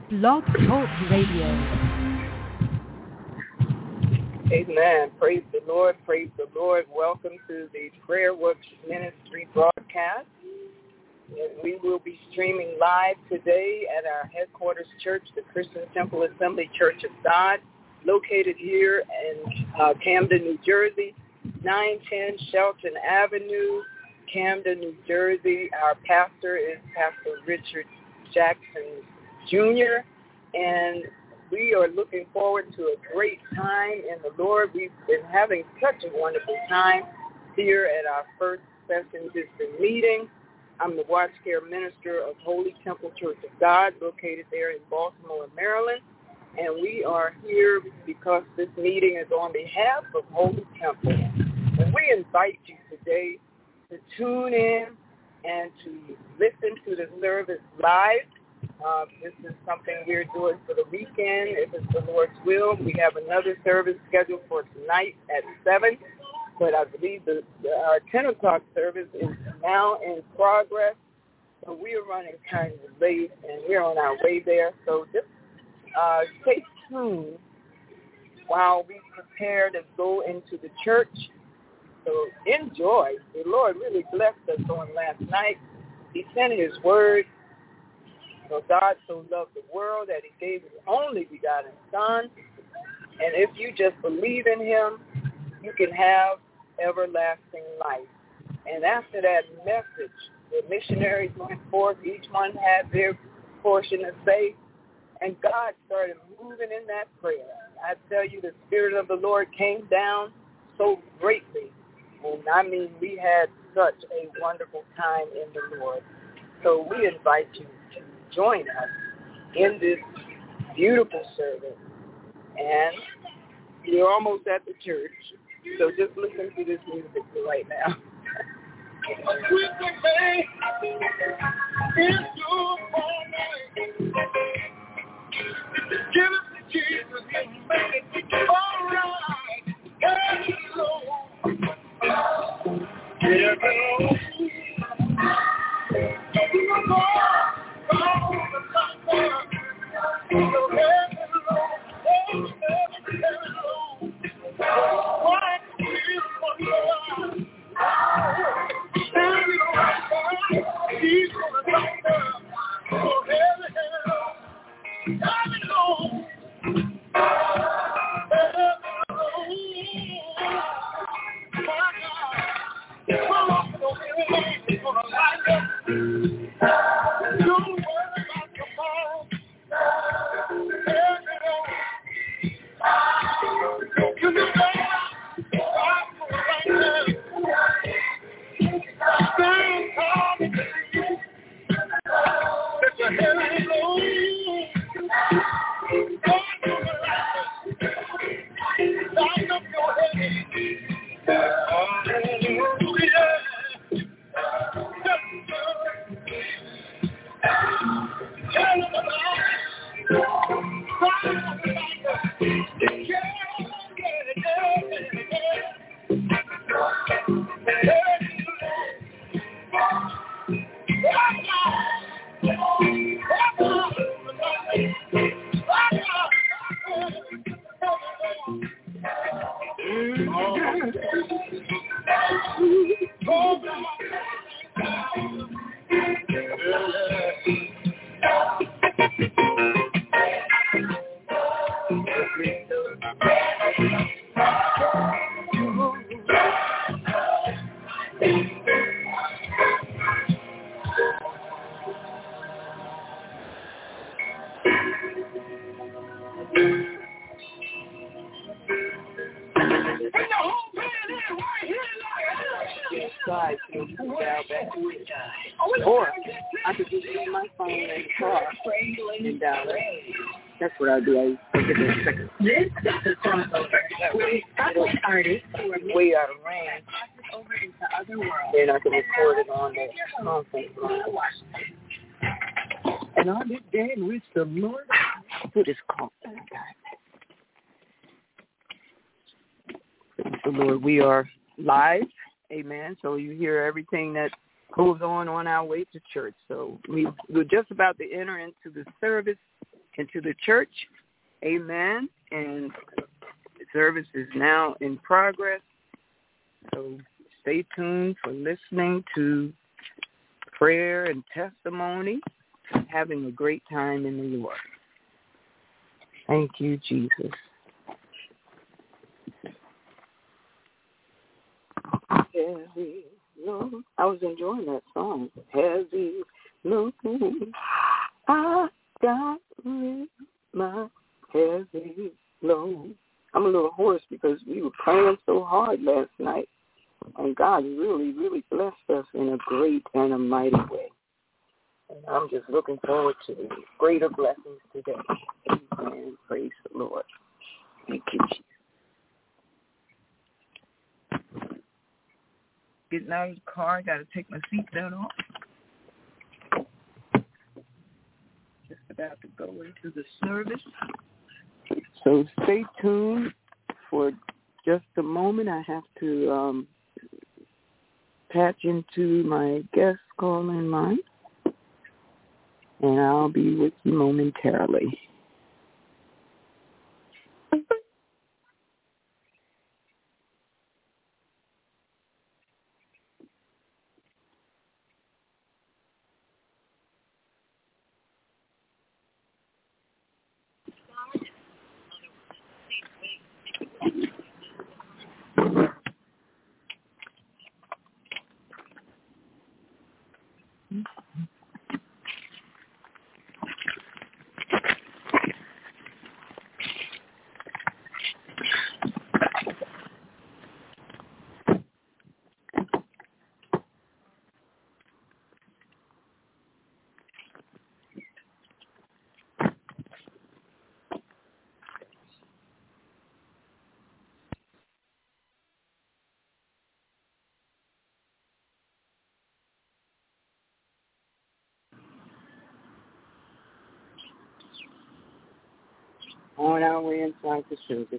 Blog Talk Radio. Amen. Praise the Lord. Praise the Lord. Welcome to the Prayer Works Ministry broadcast. And we will be streaming live today at our headquarters church, the Christian Temple Assembly Church of God, located here in Camden, New Jersey, 910 Shelton Avenue, Camden, New Jersey. Our pastor is Pastor Richard Jackson Jr., and we are looking forward to a great time in the Lord. We've been having such a wonderful time here at our first session district meeting. I'm the Watch Care Minister of Holy Temple Church of God, located there in Baltimore, Maryland. And we are here because this meeting is on behalf of Holy Temple. And we invite you today to tune in and to listen to the service live. This is something we're doing for the weekend. If it's the Lord's will, we have another service scheduled for tonight at 7. But I believe our 10 o'clock service is now in progress. So we are running kind of late, and we're on our way there. So just stay tuned while we prepare to go into the church. So enjoy. The Lord really blessed us on last night. He sent His word. So God so loved the world that He gave His only begotten Son. And if you just believe in Him, you can have everlasting life. And after that message, the missionaries went forth. Each one had their portion to say. And God started moving in that prayer. I tell you, the Spirit of the Lord came down so greatly. And I mean, we had such a wonderful time in the Lord. So we invite you to join us in this beautiful service. And we're almost at the church. So just listen to this music right now. Give it to Jesus and make it all right. Hello. Or I could just use my phone in the car and dial it. That's what I do. I get a second. This is the crossover. Artists who are way out of range. Over into other worlds. Then I can record it on the conference line. And on this day in which the Lord put His call. Praise the Lord. We are live. Amen. So you hear everything that goes on our way to church. So we're just about to enter into the service into the church. Amen. And the service is now in progress. So stay tuned for listening to prayer and testimony. Having a great time in the Lord. Thank you, Jesus. Heavy load. I was enjoying that song. Heavy load. I got rid of my heavy load. I'm a little hoarse because we were praying so hard last night, and God really, really blessed us in a great and a mighty way. And I'm just looking forward to greater blessings today. Amen. Praise the Lord. Thank you, Jesus. Getting out of the car, I got to take my seatbelt off. Just about to go into the service. So stay tuned for just a moment. I have to patch into my guest calling line, and I'll be with you momentarily. On our way inside the service.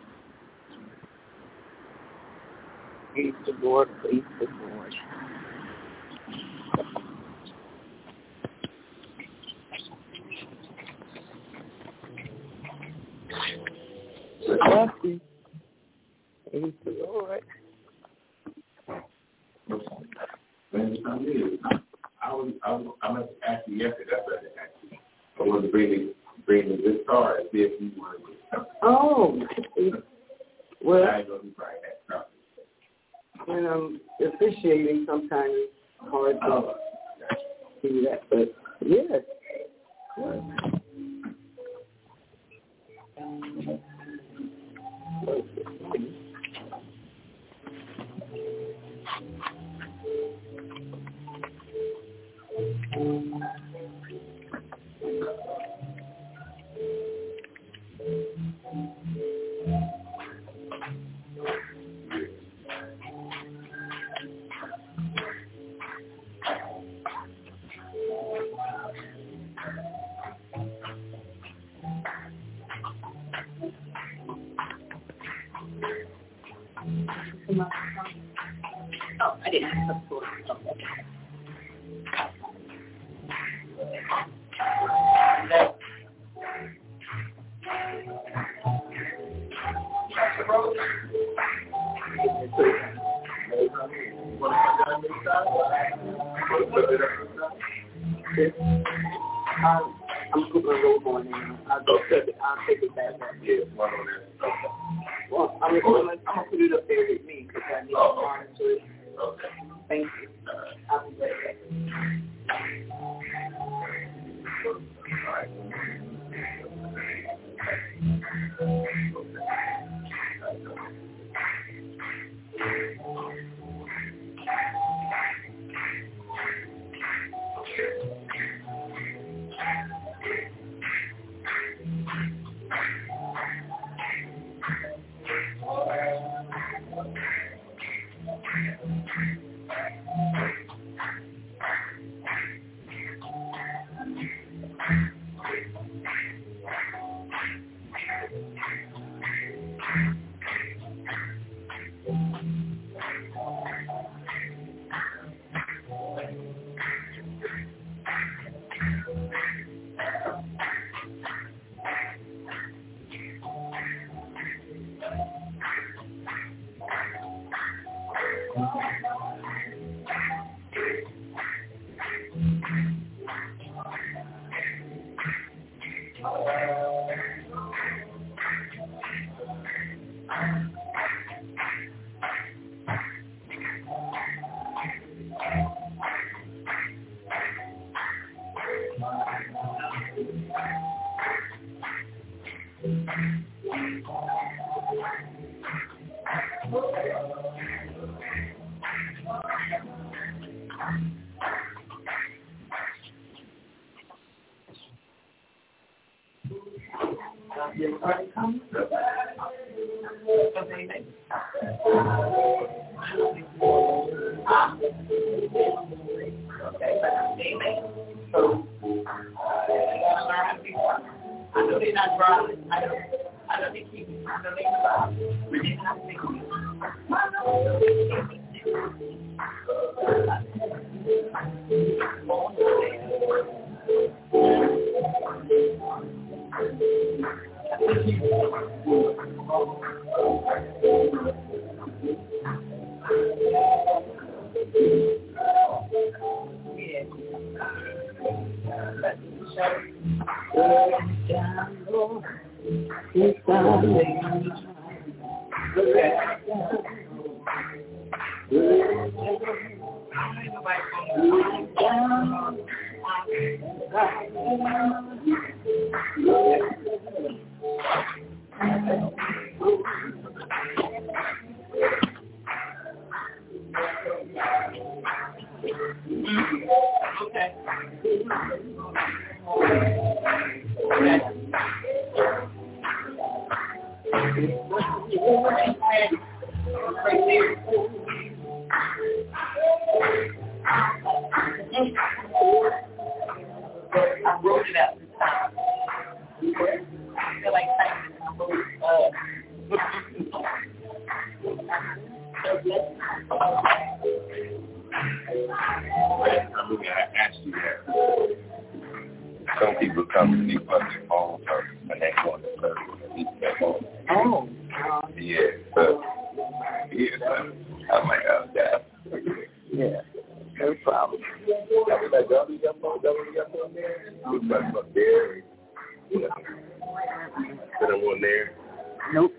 Praise the Lord, praise the Lord. Bless you. Praise the Lord. I meant to ask you yesterday. That's what I asked you. I wanted to bring this card and see if you wanted to get something. Oh, well, I know you probably had something. When I'm officiating, sometimes it's hard to do that, but yes. Oh, I didn't have a support. I'm putting a robe on and I'll take it back up. Yeah, one on that. Okay. Well, I'm gonna put it up there with me because I need to monitor it. Okay. Thank you. I'll be right back. All right. Some people come to me for their phone and they go on the service and eat their phone. Oh. Yeah, so, I'm like, oh, that. Yeah, no problem. I'm like, double your phone there. I'm talking about there. Put them on there. Nope.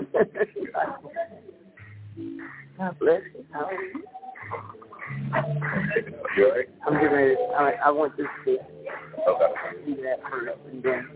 God bless you. How are you? You all right? I'm getting ready. I want this to Okay. do that first and then.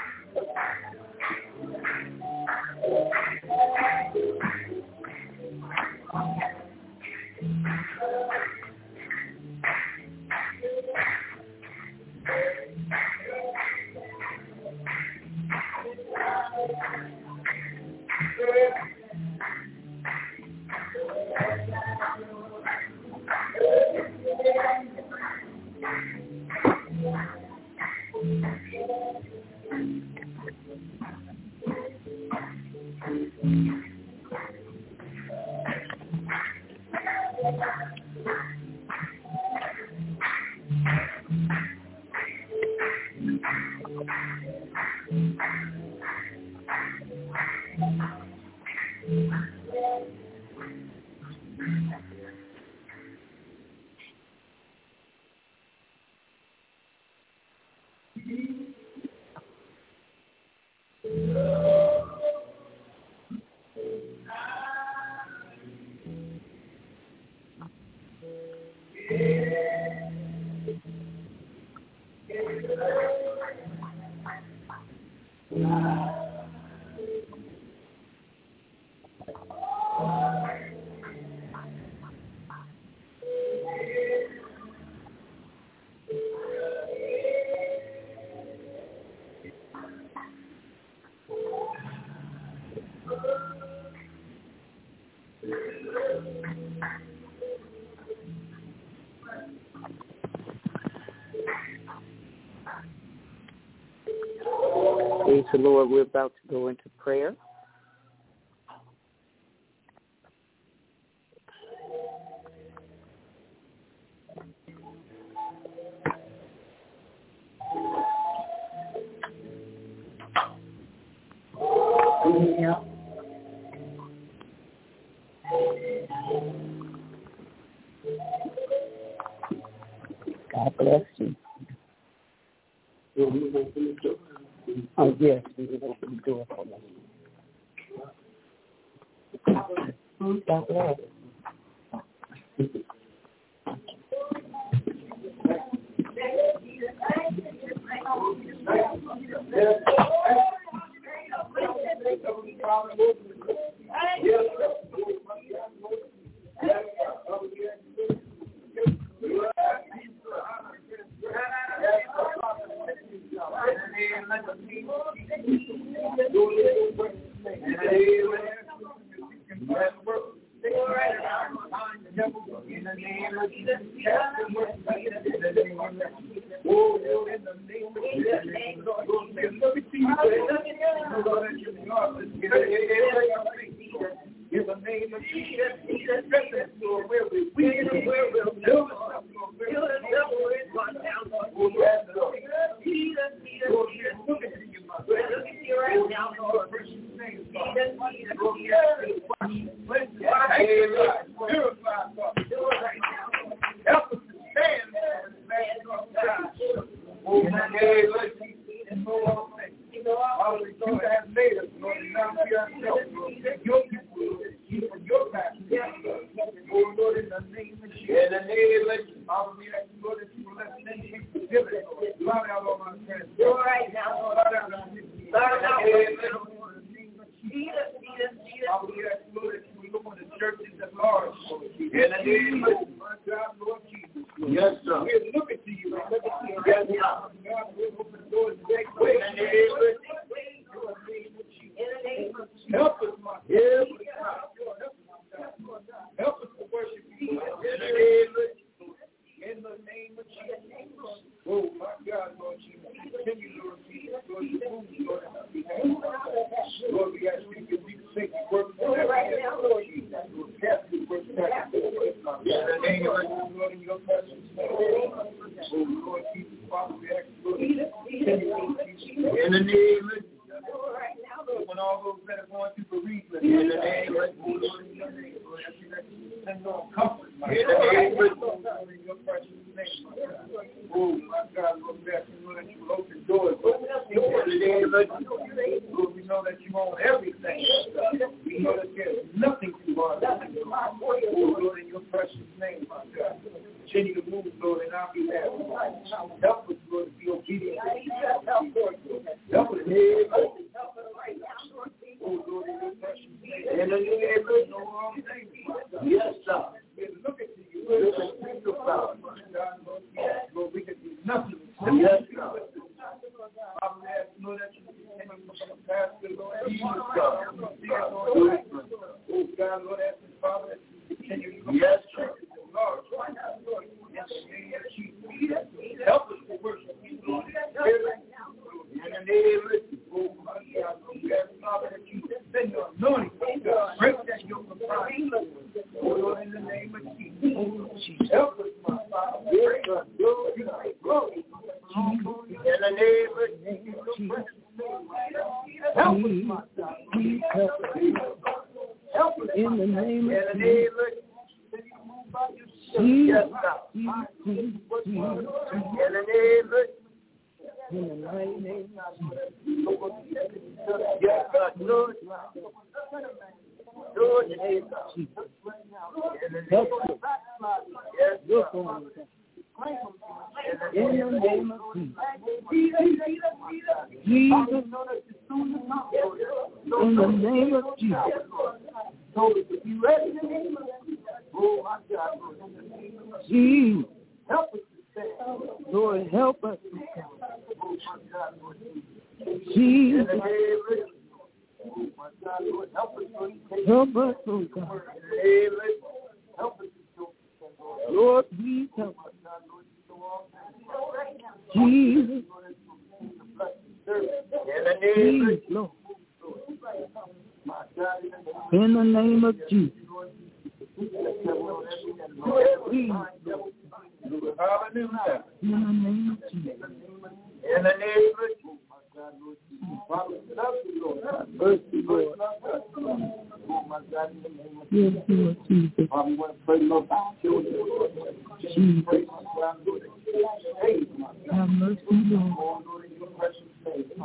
Praise the Lord. We're about to go into prayer. Yeah. God bless you. Oh, yes, we will open the door for them. God bless.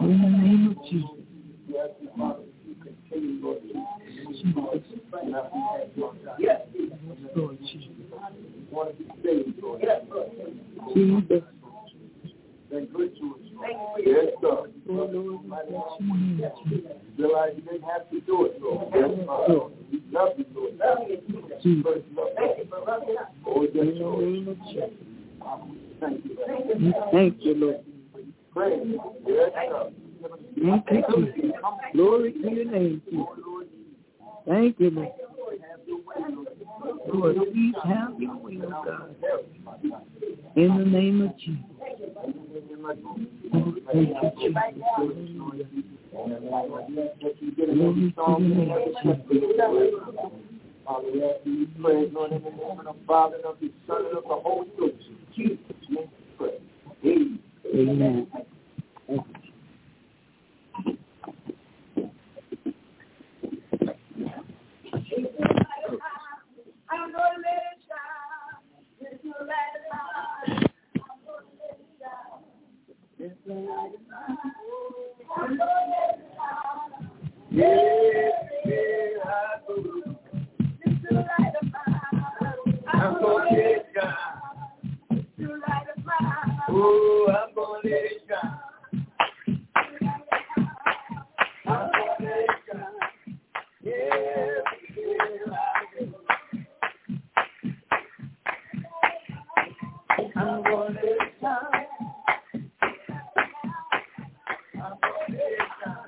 In the name of Jesus. Yes, Father, you continue, Lord Jesus. Yes, Lord Jesus. We want to be saved, Lord. Jesus. Been good to us. Yes, sir. Lord, Realize you didn't have to do it, Lord. Yes, Lord. We love you, Lord. Jesus. Oh, yes, In the Lord. name of Jesus. Thank you. Thank you, Lord. Praise. Yes, sir. Thank you, Jesus. Glory to your name, Jesus. Thank you, Lord. Lord, please have your way, oh God. In the name of Jesus. Thank you, Jesus. Glory to your name, Jesus. Father, we ask you to pray, Lord, in the name of the Father, and of the Son, and of the Holy Ghost. Jesus' name we pray. Amen. I'm gonna let it shine. Just to let it shine. I'm gonna let it shine. I'm gonna let it shine. Yeah, I do. Just to light a fire. I'm gonna let it shine. Just to light a fire. Oh, I'm gonna let it shine. I'm gonna let it shine. Yeah, I do. I'm gonna let it shine. I'm gonna let it shine.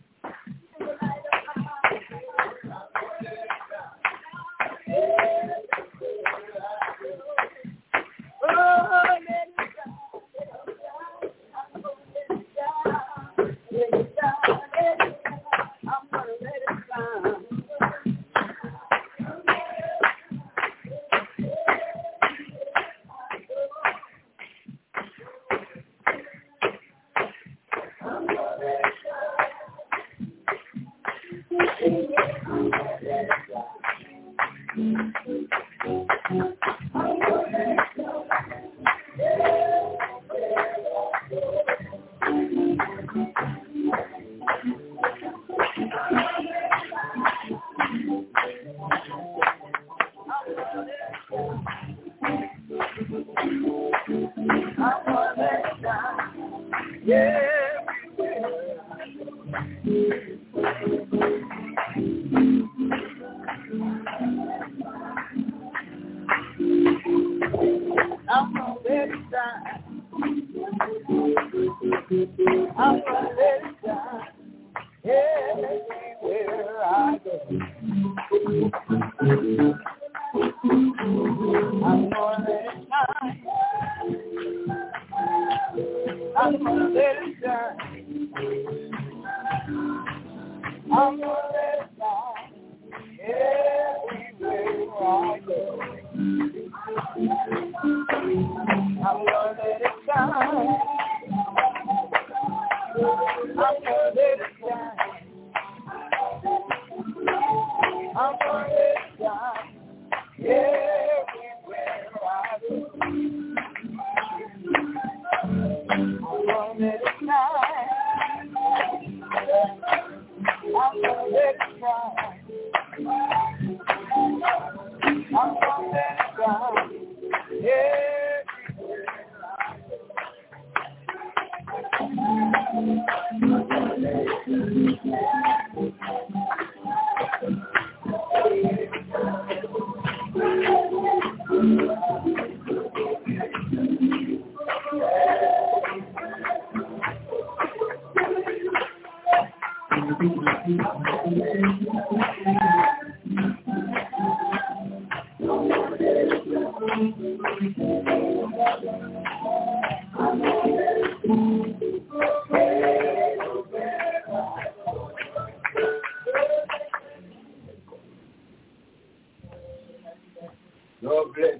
God bless.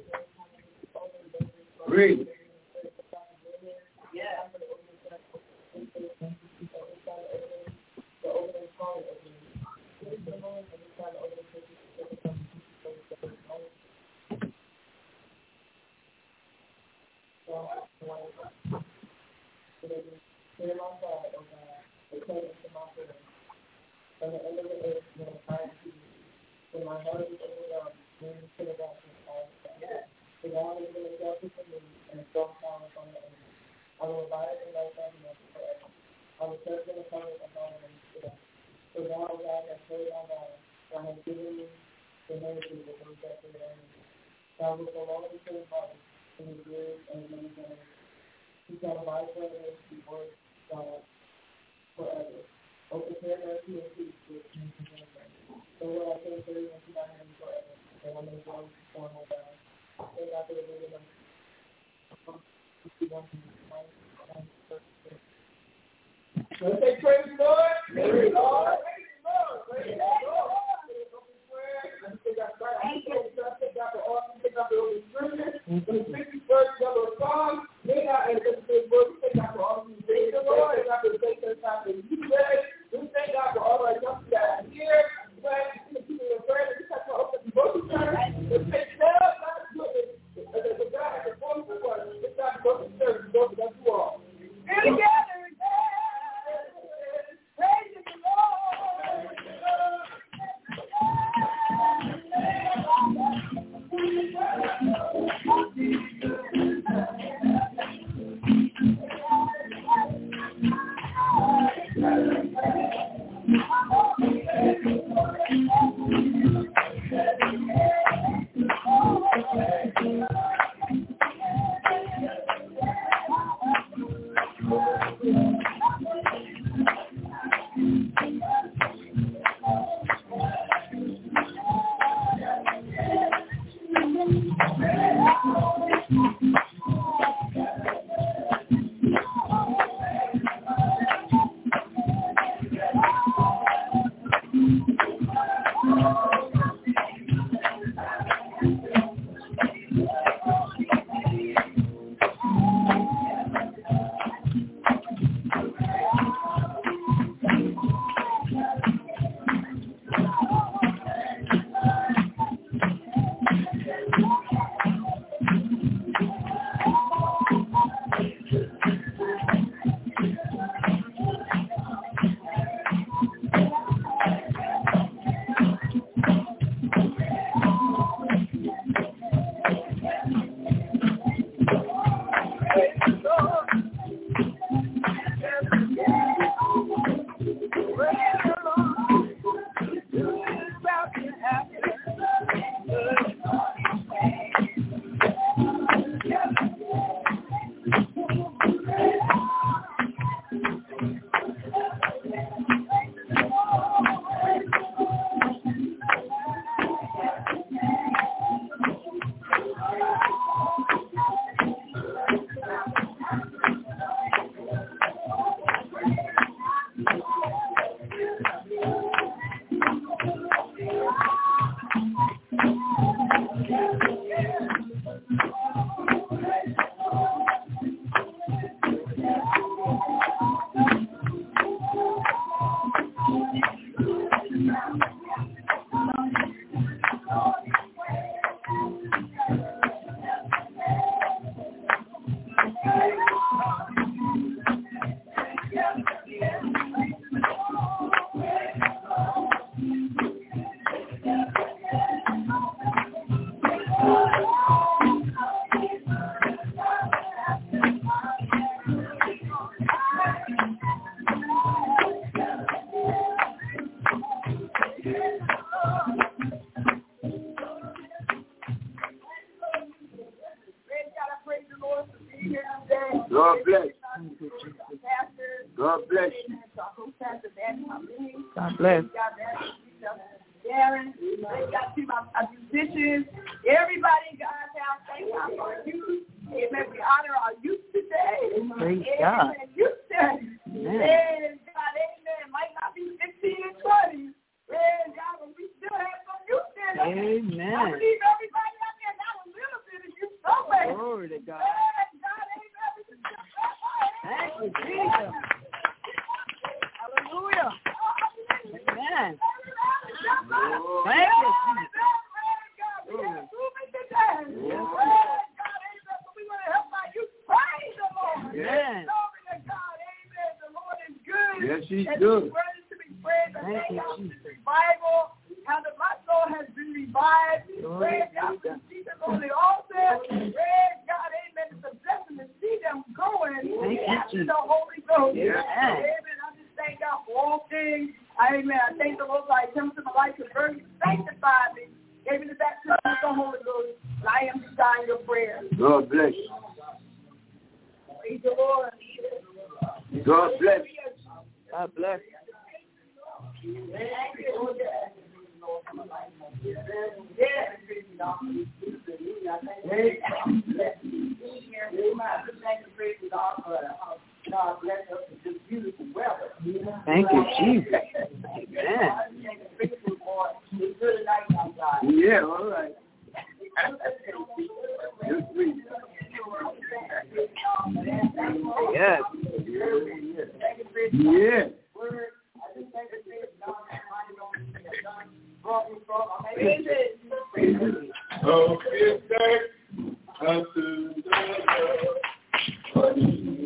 Read. was just in the front of the home today. So now God has heard our lives. God has given me the mercy to come back to the end. God will go all the same body in the good and many times. He's got a wide presence before God forever. Oh, prepare mercy and peace with me. So what I say to you into my hands forever. And I'm going to go on my God. Thank God for the good of let's say praise the Lord. Praise the Lord. Praise the Lord. Praise the Lord. Take out the awesome, take out the Holy Spirit. The 61st number of Psalms. Take out and take out the awesome. Praise the Lord. Take out the take out the we thank God for all our young guys here. But people are praying. We have to open the book of church. Let's take care of God's goodness. The God has a form for us. It's not go to church. Go to you all. Together. Praise the Lord. God bless. God bless you. God bless. Darren, got to my musicians, everybody in God's house, thank God for our youth. Amen. We honor our youth today. Praise God. Youth day. Praise God, amen. Might not be 15 and 20. Praise God, but we still have some youth there. Amen. I believe everybody out there got a little bit of youth somewhere. Glory to God. Praise God, amen. Thank you, Jesus. Hallelujah. Amen. Thank you, Jesus. Amen. Yes, he's good. Thank you, Jesus. Revival, how my soul has been revived. Praise God for Jesus on the altar. Praise God, amen. It's a blessing to see them going into the Holy Ghost. Yes. Amen. everything. Amen. I thank the Lord for I come to my life to burn, sanctify me. Gave me the baptism of the Holy Ghost. I am to die in your prayer. God bless you. Praise the Lord. God bless you. God bless. Thank you, Jesus. Amen. Yeah, all right. Yes. Yeah. Oh, give thanks unto the Lord.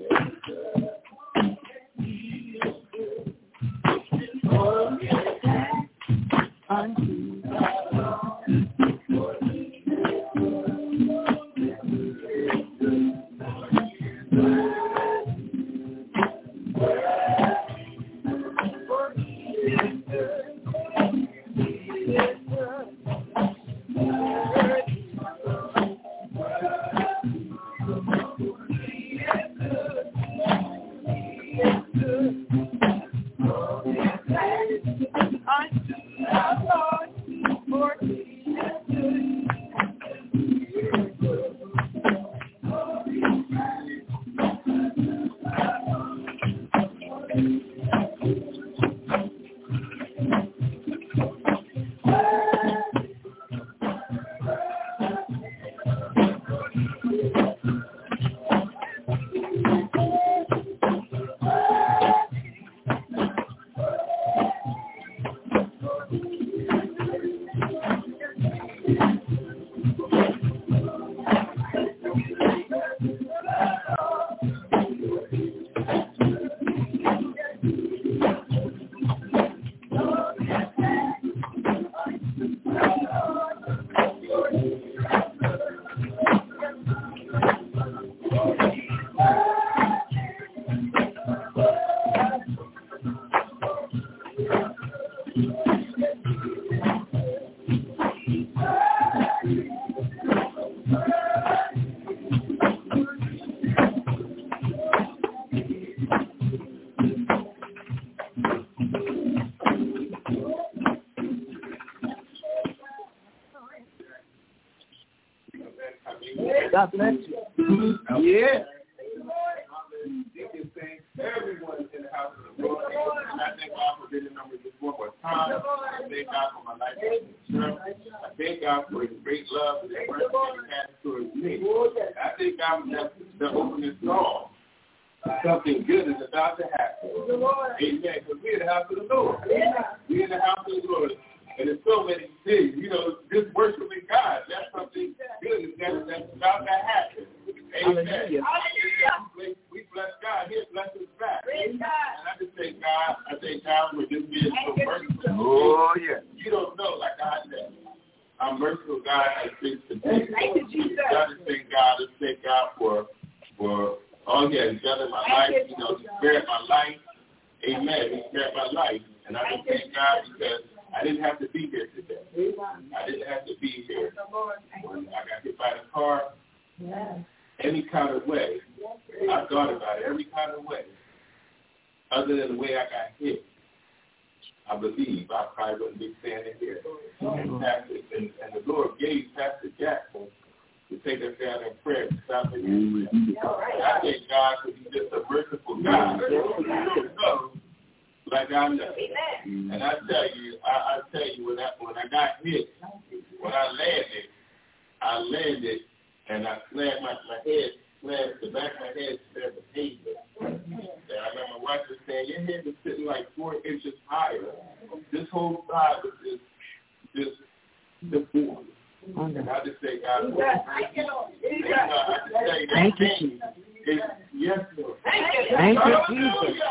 God bless you. Yeah. Everyone in the house of the Lord. And I thank God for being number this one more time. I thank God for my life. I thank God for his great love and mercy that he has towards me. I thank God for the opening song. Something good is about to happen. Amen. Because we're in the house of the Lord. We're in the house of the Lord. And there's so many things, just worshiping God. That's something good that's about to happen. Amen. Hallelujah. We bless God. He blesses us back. And I just thank God for just being so merciful. Oh, yeah. You don't know, like I said. I'm merciful God has been today. I just thank God for all he has done in my life. He spared my life. Amen. He spared my life. And I just thank God because I didn't have to be here today. I didn't have to be here. When I got hit by the car, any kind of way, I thought about it, every kind of way. Other than the way I got hit, I believe I probably wouldn't be standing here. And the Lord gave Pastor Jackson to take us down in prayer to stop it. I thank God because he's just a merciful God. Like I know. And I tell you, when I got hit, when I landed and I slammed the back of my head slammed the pavement. And I remember my wife was saying, your head was sitting like 4 inches higher. This whole side was just deformed. And I just say, God, thank you, Jesus. Yes, Lord. Thank you, Jesus.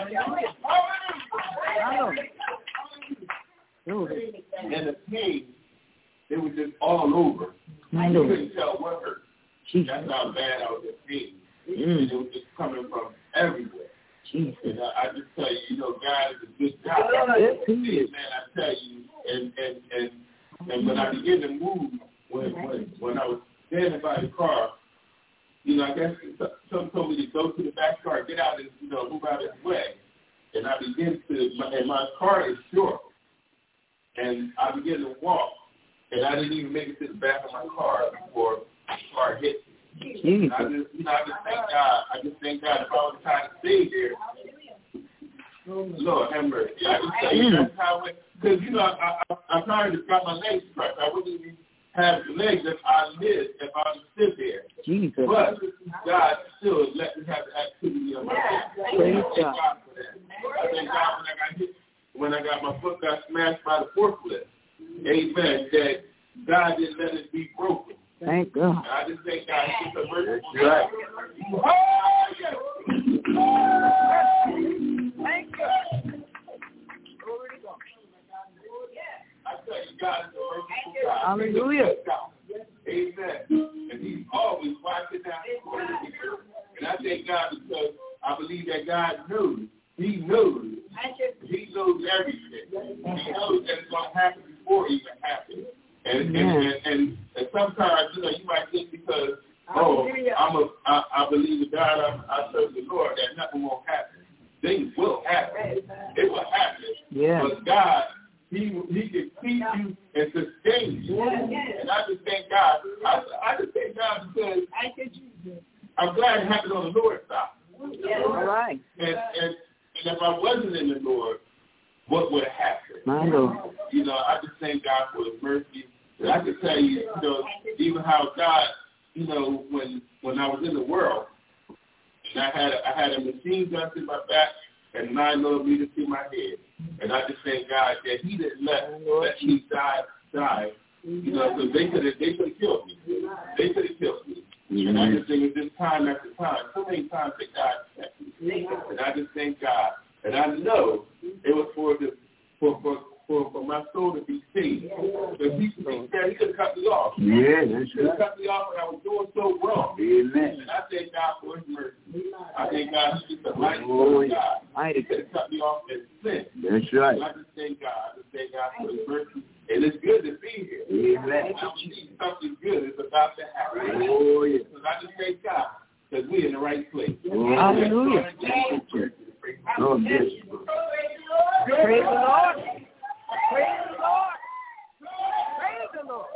And the pain, they were just all over. I couldn't tell what hurt. That's how bad I was in pain. And it was just coming from everywhere. And I just tell you, you know, God is a good God. Yes, he is. Man, I tell you, and when I began to move, when I was standing by the car, you know, I guess some told me to go to the back car, get out and, you know, move out of his way. And I began to, and my car is short. And I began to walk, and I didn't even make it to the back of my car before the car hit me. I just thank God. I just thank God if I was trying to stay here. Lord have mercy. I just tell you that's how it, because, you know, I'm trying to got my legs crushed. I wouldn't even have legs if I lived, if I was sit there. Jesus. But God still let me have the activity of my life. Praise God. I thank God when I got my foot got smashed by the forklift. Amen. That God didn't let it be broken. Thank God. And I just thank God. It's just a merciful God. Thank you. I tell you, God is a merciful God. Hallelujah. Amen. And He's always watching out for His people. And I thank God because I believe that God knows. He knows. He knows everything. He knows that it's going to happen before it even happens. And sometimes, you know, you might think because, I believe in God, I serve the Lord, that nothing won't happen. Things will happen. It will happen. Yeah. But God, He can keep you and sustain you. And I just thank God. I just thank God because I'm glad it happened on the Lord's side. All right. And if I wasn't in the Lord, what would have happened? My Lord. You know, I just thank God for His mercy. And I can tell you, you know, even how God, you know, when I was in the world, and I had a machine gun to my back and 9mm to my head, and I just thank God that He didn't let me die. You know, because they could have killed me. They could have killed me. Mm-hmm. And I just think it's just time after time, so many times that God kept me. And I just thank God. And I know it was for my soul to be saved. Because He could have cut me off. Yeah, that's He could have cut me off when I was doing so wrong. Amen. And I thank God for His mercy. I thank God He's just a mighty God. He could have cut me off in sin. That's right. And I just thank God. I just thank God for His mercy. And it's good to be here. Amen. I believe something good is about to happen. Oh, yeah. Because I just thank God because we're in the right place. Hallelujah. Oh, yes. Praise the Lord. Praise the Lord. Praise the Lord.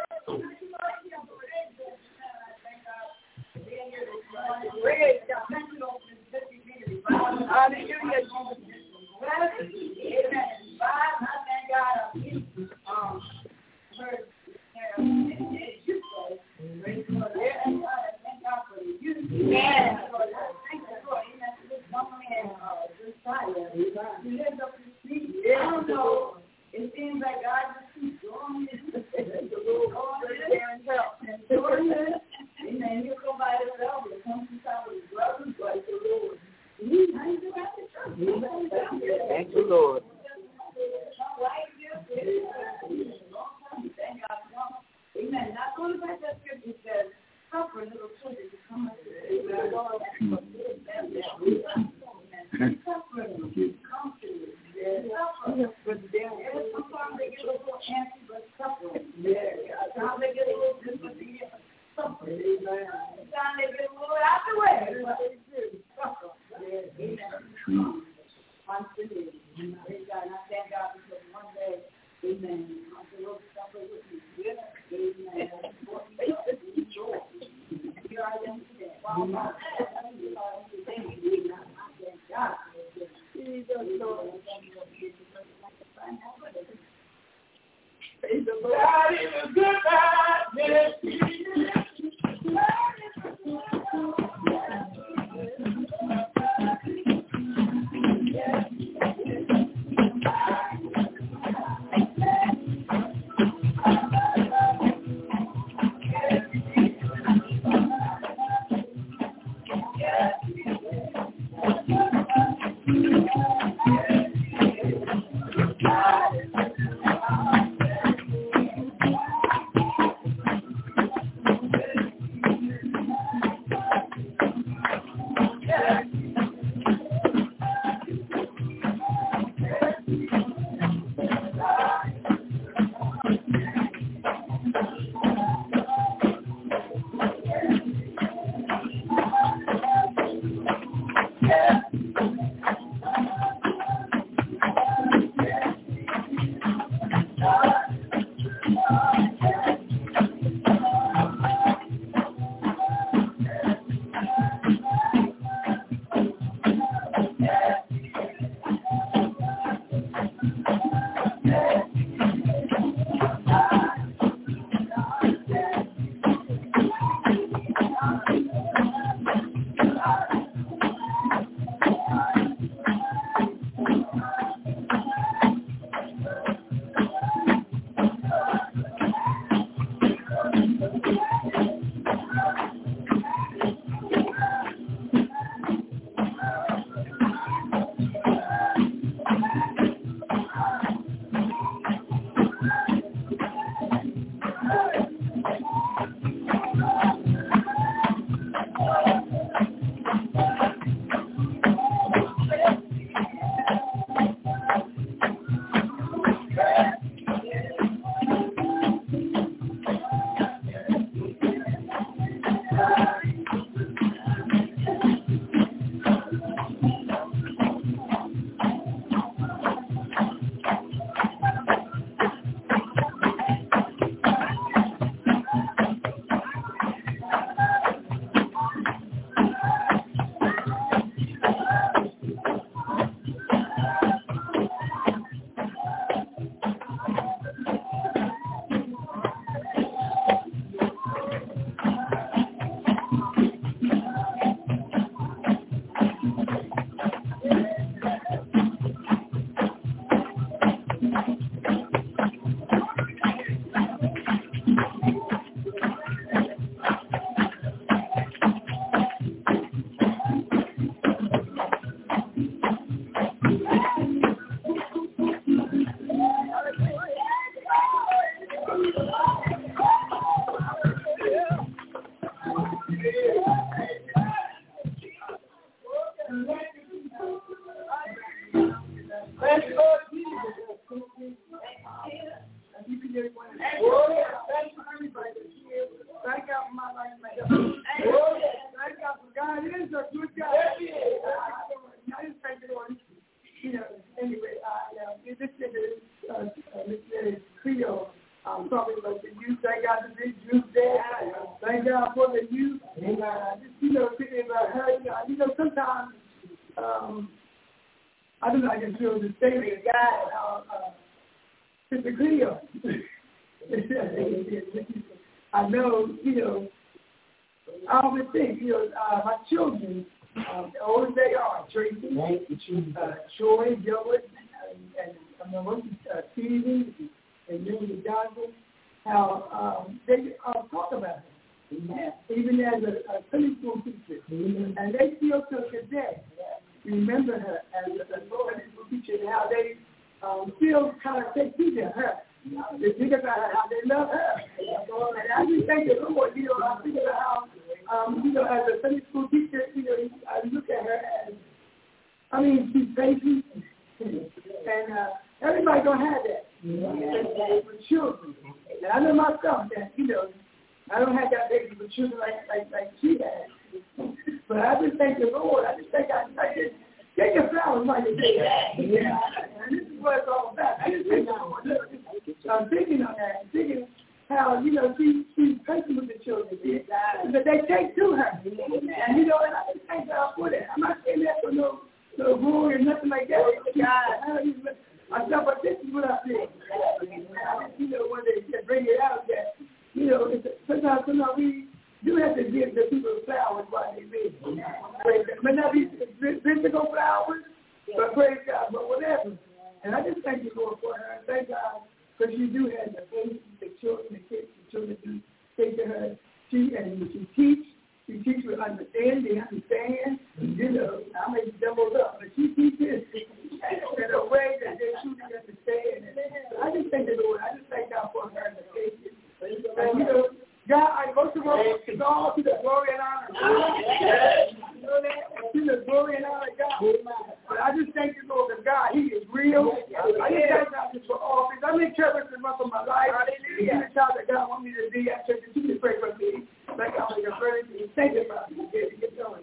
Praise God. Hallelujah. It seems like God just keeps drawing his Amen. He'll come by himself. He'll come to time with his brothers, like the Lord. Thank you, Lord. Amen. Not going back to that scripture says, suffer little children to come unto the sometimes they get a little antsy, but suffering. Sometimes they get a little disobedient, but suffering. Sometimes they get a little out the way, but they do suffer. Amen. Praise God. And I thank God because one day, amen, the Lord suffer with me. Amen. Here I am today. Thank you. I thank God. Praise the Lord. God is a good God. Yes, He is. anyway, you just did this Creole talking about the youth. Thank God for this youth there. Thank God for the youth. And, thinking about her. Sometimes, I don't know, I can feel the same with God. Sister Creole. I know, I always think, my children, the older they are, Tracy, Troy, Gilbert, and Stevie, and Jimmy Johnson, how they talk about it, even as a Sunday school teacher. And they still to today remember her as a Sunday school teacher and how they still kind of take heed of her. They think about how they love her. And I just thank the Lord, I think about how, as a Sunday school teacher, I look at her as, she's patient, and everybody don't have that. With children. And I know myself that, I don't have that patience with children like she has. But I just thank the Lord. I just think I just take your flowers like you did. And this is what it's all about. I just think I'm thinking on that, thinking how, she's patient with the children. But they take to her. And, and I just thank God for that. I'm not saying that for no glory or nothing like that. But this is what I think. When they bring it out that, sometimes we do have to give the people flowers while they live. But not be physical flowers, but praise God, but whatever. And I just thank you, Lord, for her. And thank God, because you do have the patience, the children, the kids, the children do take to her. She teaches with understanding, they understand. I may double up, but she teaches in a way that they truly understand. I just thank the Lord. I just thank God for her and the patience. And, God, most of all, it's all to the glory and honor. You know that? To the glory and honor of God. But I just thank you, Lord, that God, He is real. I just thank God just for all things. I'm encouraged in month of my life. Hallelujah. The child that God wants me to be. I thank you to pray for me. Thank God for your prayer. Thank you, Father. Get going.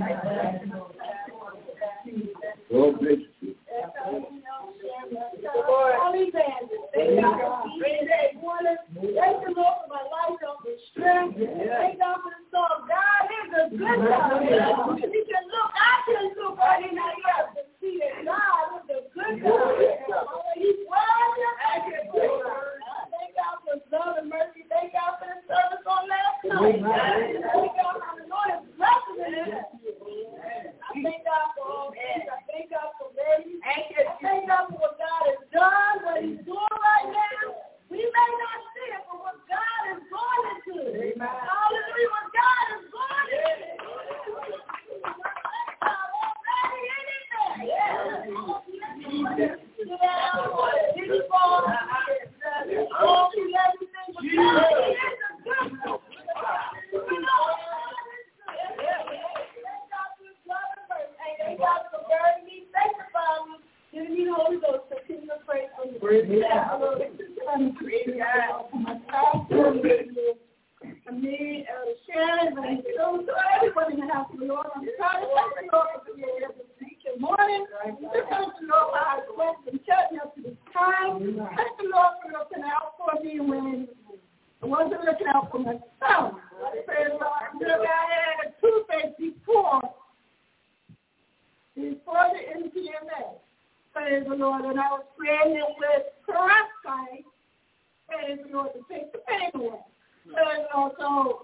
Oh, bless you. Thank the Lord for my life, for strength. Thank God for the song. God is a good God. If you can look, I can look right in that earth and see that God is a good God. He's worthy. Thank God for His love and mercy. Thank God for the service on last night. Thank God for the Lord is blessing us. I thank God for all things. I thank God for babies. I thank God for what God has done, what He's doing right now. We may not see it, but what God is going to do. Hallelujah, what God is going to do. Already in it there. Thank God for burning me, sanctifying me, giving me the Holy Ghost, so continue to pray for me. Shannon, and so everybody in the house of the Lord. I'm trying to thank the Lord for being able to speak this morning. Thank the Lord for how He blessed and kept me up to this time. Thank the Lord for looking out for me when I wasn't looking out for myself. Praise God. I had a toothache before the NPMA. Praise the Lord. And I was praying with peroxide. Praise the Lord to take the pain away. Praise the Lord. So,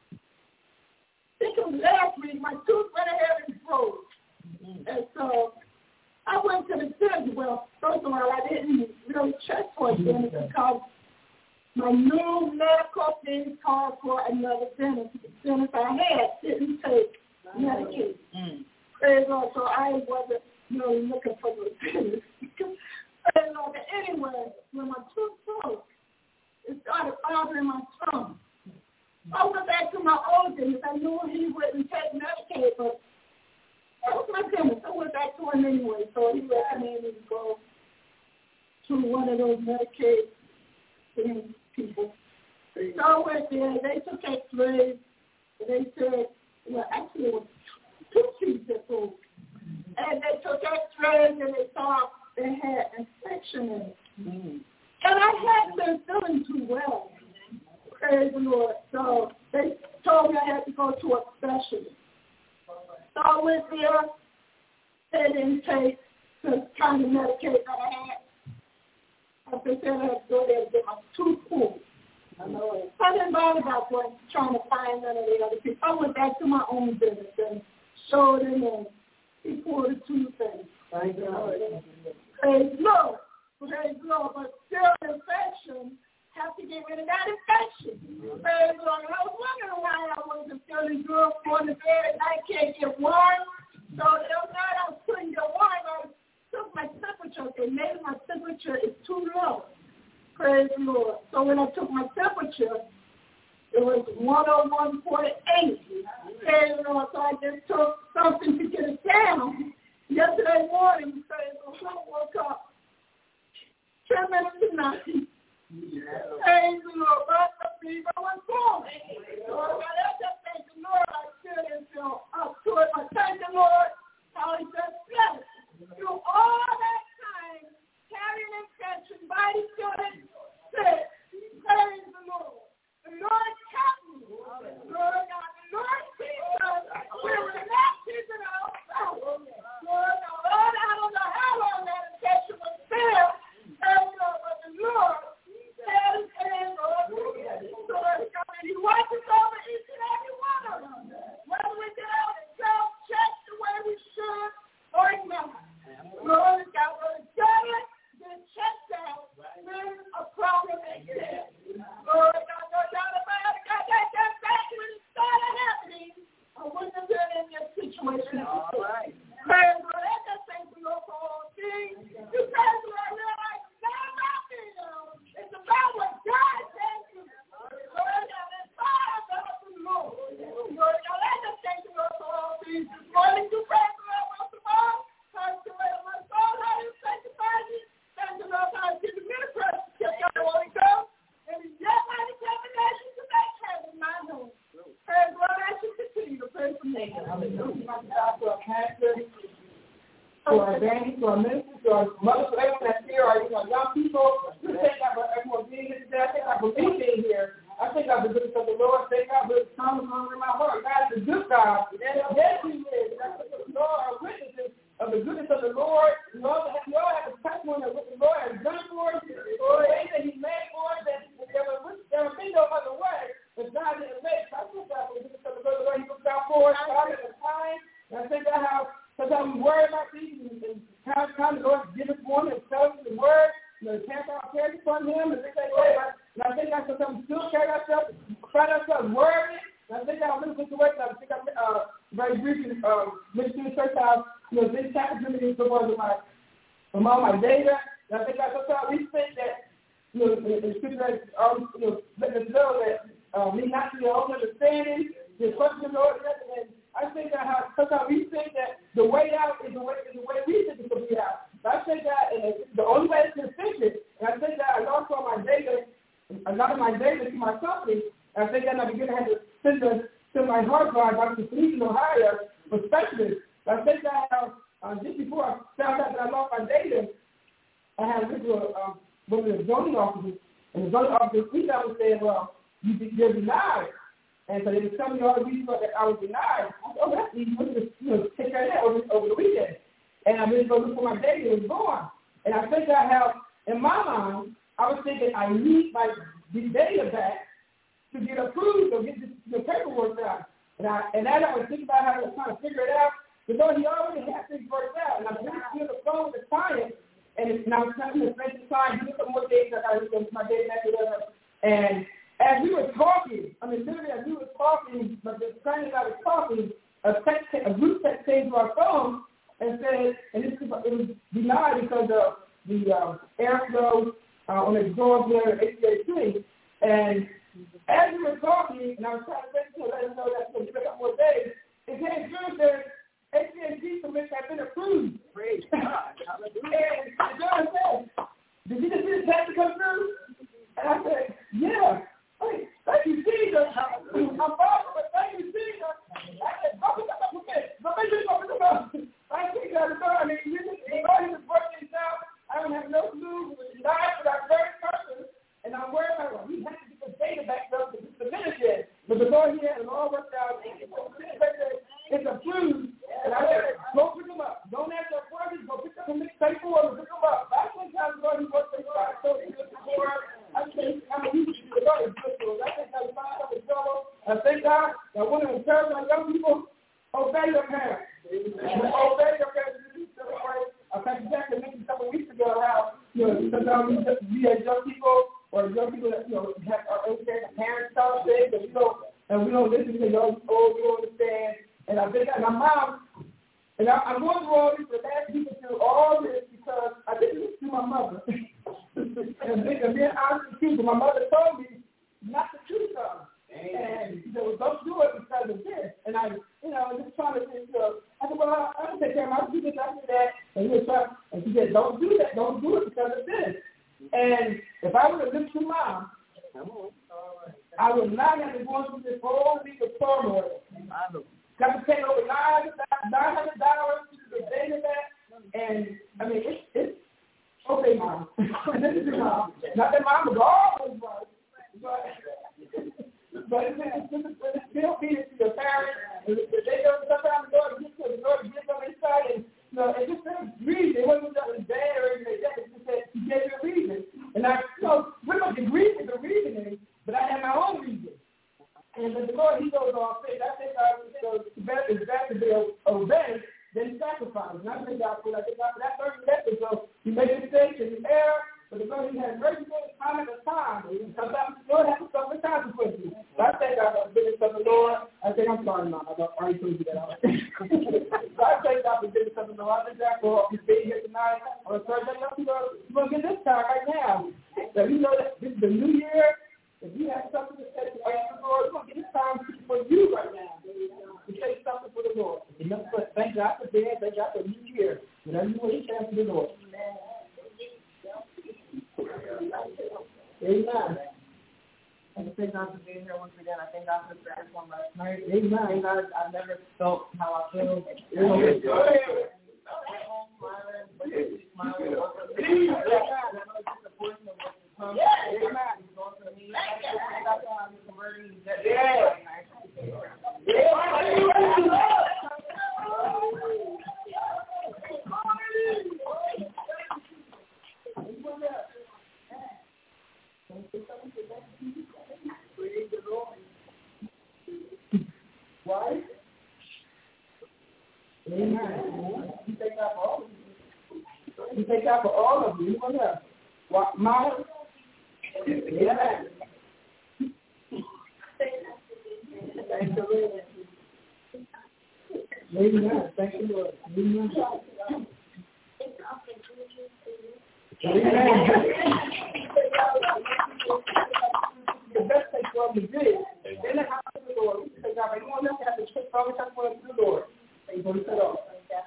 I think it was last week, my tooth went ahead and broke. And so, I went to the dentist. Well, first of all, I didn't really check for a dentist because my new medical thing called for another dentist. The dentist I had didn't take medication. Praise the Lord. So I wasn't really looking for the dentist. Praise the Lord. But anyway, when my tooth broke, it started bothering my tongue. I went back to my old dentist. I knew he wouldn't take Medicaid, but that was my dentist. I went back to him anyway, so he recommended me to go to one of those Medicaid people. So I went there. They took X-rays. They said, well, actually it was two teeth that broke. And they took X-rays and they saw that had infection in it. And I hadn't been feeling too well. Praise the Lord. So they told me I had to go to a specialist. So I went there. They didn't take the kind of Medicaid that I had. They said I had to go there to get my tooth pulled. I didn't bother about trying to find none of the other people. I went back to my own business and showed him, and he pulled the tooth in. Praise the Lord. Praise the Lord. But still, infection, have to get rid of that infection. Praise the Lord. I was wondering why I wasn't feeling good going to bed at night, can't get warm. So the other night I couldn't get warm. I took my temperature. They made my temperature is too low. Praise the Lord. So when I took my temperature, it was 101.8. Praise the Lord. So I just took something to get it down. Yesterday morning, praise the Lord, I woke up 10 minutes to 9. Praise the Lord. But the fever was gone. So I just thank the Lord. I still didn't feel up to it. But thank the Lord how he just blessed. Through all that time, carrying infection, body feeling sick. Praise the Lord. The Lord kept me. Lord God, the Lord keeps us. We were not keeping ourselves. Lord I don't know how long that infection was there. But the Lord had his hands on me. Lord God, and he watches over each and every one of us. Whether we get out and self-check the way we should or not. Lord God, when it's done, then checked out, there's a problem again. Lord God, no doubt about it. God, that back when it started happening, I wouldn't have been in this situation. All right. Praise the Lord. I just thank the Lord for all things. You praise the Lord, I realize it's not about me, though. It's about what God thank you. Lord God, it's all about the Lord. Lord God, I just thank the Lord for all things. This morning, you praise the Lord most of all. Thank the Lord, my soul, how you sanctify me. Thank the Lord, how you give me the presence to get the Holy Ghost. And it's yet my determination to make heaven my home. Praise the Lord, I should continue to pray for me. Hallelujah. My God, for our pastor, for our evangelist, for our ministers, for our mothers, for everyone that's here, our young people. We thank God for everyone being here today. I thank God for me being here. I thank God for the goodness of the Lord. Thank God for his promise in my heart. God is a good God. Yes, he is. That's what the Lord are witnesses of the goodness of the Lord. We all have a testimony of what the Lord has done for us, the way that he made for us, that there will be no other way, but God didn't make. I thank God for the goodness of the Lord. He looked out for us all at the time. And I think that how sometimes we worry about things and time the Lord give us one and tell us the word, cast our cares upon him and things like that. And I think that sometimes we still carry ourselves, find ourselves worried. And I think that I'm in a situation, I think I'm very briefly mentioned in the church house, this opportunity for one of my data. And I think that sometimes we think that, the scripture let us know that we not to your own understanding, the question of the Lord, and I think that how sometimes we think that the way out is the way we think it's going to be out. But I think that the only way to fix it, and I think that I lost all my data, a lot of my data to my company, and I think that I begin to have to send my hard drive out to Cleveland, Ohio, for specialists. But I think that just before I found out that I lost my data, I had went to one of the zoning officers, and the zoning officer reached out and said, well, you're denied. And so they were telling me all the reasons that I was denied. I said, oh, that's easy. We'll just take care of that over the weekend. And I went to go look for my data. It was gone. And I think I have, in my mind, I was thinking I need my data back to get approved or get the paperwork done. And as I was thinking about how I was trying to figure it out, the Lord, he already had things worked out. And I was on the phone with the client, and I was trying to spend some time, give me some more days. I got to get my data back or whatever. And as we were talking, literally as we were talking, but the time that I was talking, a group text came to our phone and said, and it was denied because of the airflow on the exhaust there at HVAC. And as we were talking, and I was trying to let them know that it's going to take a couple more days, it came through and said, HVAC permits have been approved. Praise God. And John said, did you just see the text come through? And I said, yeah. Hey, thank you, Jesus. I'm Father, but thank you, Jesus. I said, I think God, the Lord, he was working this out. told me, come up. I think I'm going to go to the I told you before. I think I'm going to do the Lord is good to us. I think I'm find up in trouble. I thank God that one of the encourage my young people, obey your parents. Obey your parents. I thank you, Jack, mentioned a couple of weeks ago how, sometimes we as young people or young people that, have our educated parents tell us things and we don't listen to those old, you understand. And I think my mom, and I'm going through all this, but last people through all this because I didn't listen to my mother. and being honest with you, but my mother told me not to choose her. And she said, well, don't do it because of this. And I, just trying to think, I said, well, I don't take care of my business after that. And she said, don't do that. Don't do it because of this. And if I would have listened to Mom, I would not have been going through this whole week of turmoil. Got to pay over $900 to the day of that. And, I mean, it's okay, Mom. This is your Mom. Not that Mom was always right, but it's still feeding to your parents. They don't sometimes the Lord gives them insight and it just says reason. It wasn't just bad or anything like that. It just said he gave you a reason. And I pretty much agree with the reasoning, but I have my own reason. And the Lord, he goes on faith. I think it's better to be obeyed than sacrifice. And I think God for that. I think God for that certain method. So you make mistakes and you err. But the Lord, he has mercy time at a time. Sometimes the Lord has to suffer consequences. So I thank God for the goodness of the Lord. I think I'm sorry, Mom. I've already told you that already. So I thank God for the goodness of the Lord. I thank God for being here tonight. I'm sorry that you're going to get this time right now. So you know that this is the new year. If you have something to say to the Lord, we're going to get this time for you right now. To say something for the Lord. Thank God for being. Thank God for the new year. Whatever you want to say to the Lord. Amen. I thank God for being here once again. I thank God for the prayer from last night. Amen. Thank God I've never felt how I feel. Smiling. Why? Amen. You take that for all of you. You take that for all of you. What's up? What, Mom? Amen. Thank you, Lord. Amen. Thank you, Lord. Amen. The best thing for them to do, they let out to the Lord. We say, God, anyone else have to take from us, that's what to the Lord. They go to the Lord.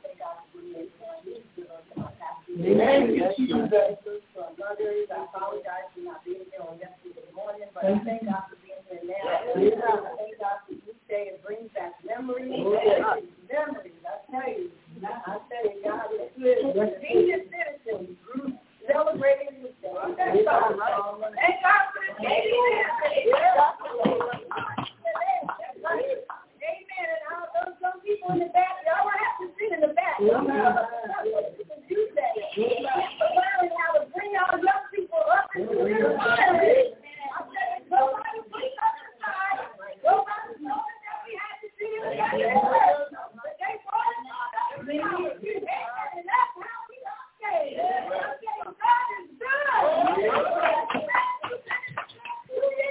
Amen. Yes, Jesus. Mothers, I apologize for not being here on yesterday morning, but I thank God for being here now. I thank God for this day. It brings back memories. Memories, I tell you. God is good. Senior citizens celebrating this day. Thank God for the day. Amen. And some people in the back, y'all don't have to sit in the back. You say it. Learn how to bring our young people up into the middle. I said, nobody put us aside. Nobody told us that we had to sit in the back. But they brought us up. And that's how we got saved. God is good.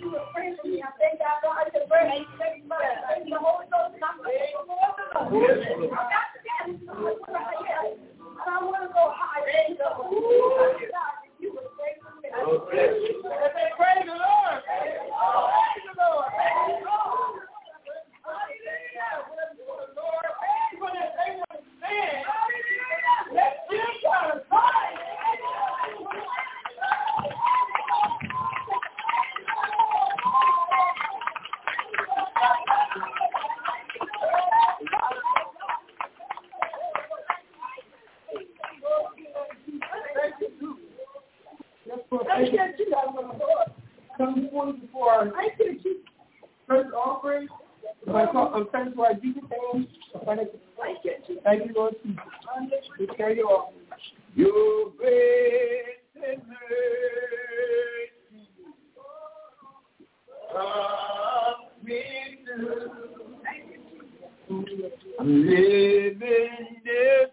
you were praying for me. I thank God for I said, pray. Thank you, Mother. Thank you, the Holy Ghost. And I'm going to go I got to get it. And I want to go high. You were praying for me. Praise the Lord. Praise the Lord. Praise the Lord. Come forward before our first offering. I'm trying to our Jesus name. Thank you, Lord Jesus. We carry you off. Your grace and mercy brought me through. I'm living this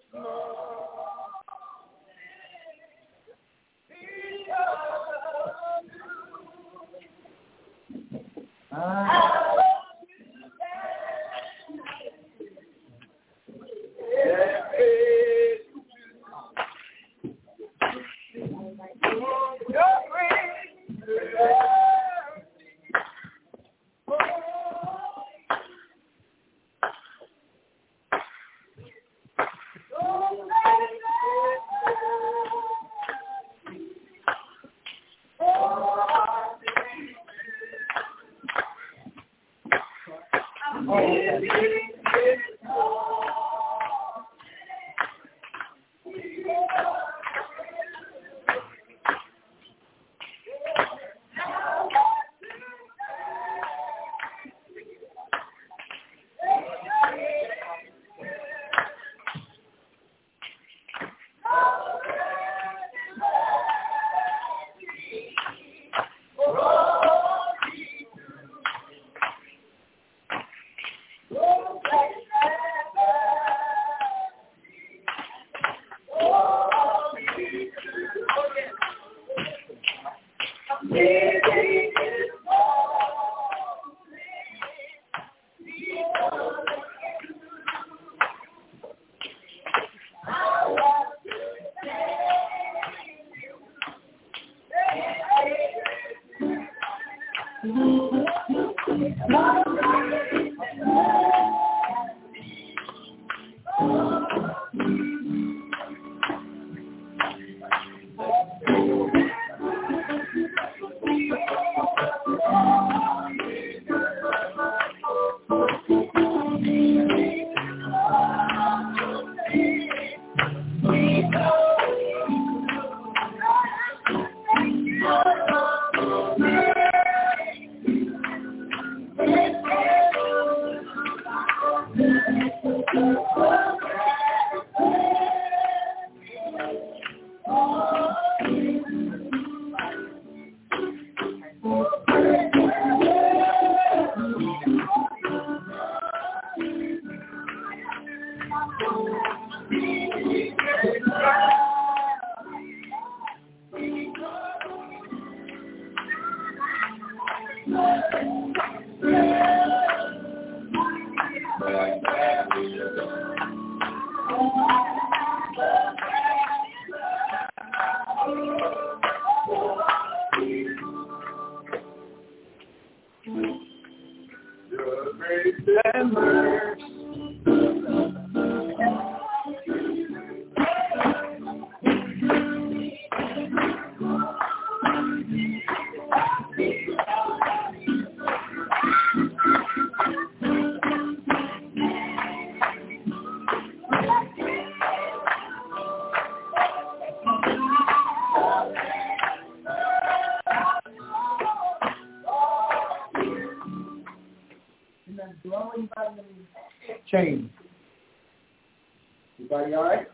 change. Everybody all right?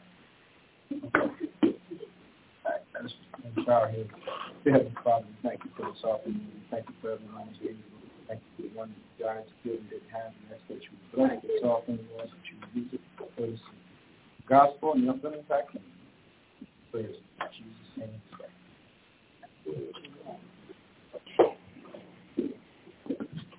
Let's bow our heads. Dear Heavenly Father, thank you for this offering. Thank you for everyone who's here. Thank you for the one that died to good and didn't have, and that's that you would bless this offering, Lord, that you would use it for this gospel and your filling back in. Praise in Jesus' name.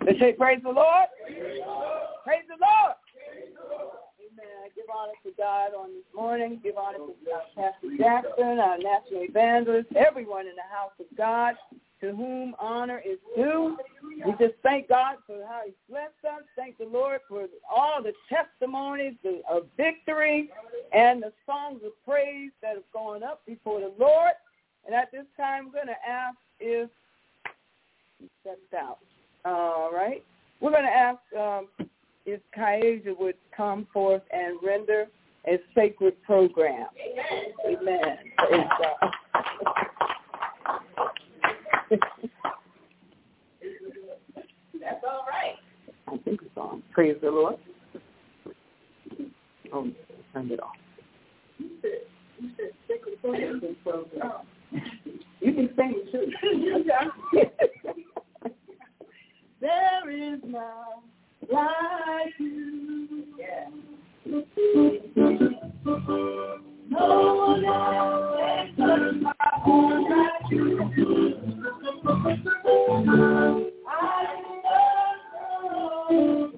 Let's say praise the Lord. Praise the Lord. Amen. Give honor to God on this morning. Give honor to Pastor Jackson, our national evangelist, everyone in the house of God, to whom honor is due. We just thank God for how he blessed us. Thank the Lord for all the testimonies of victory and the songs of praise that have gone up before the Lord. And at this time, I'm going to ask if he stepped out. All right. We're going to ask if Kaeja would come forth and render a sacred program. Amen. Praise God. That's all right. I think it's on. Praise the Lord. Oh, turned it off. You said sacred program. You can sing it too. There is none like you. Yeah. No one else can touch my heart like you. I love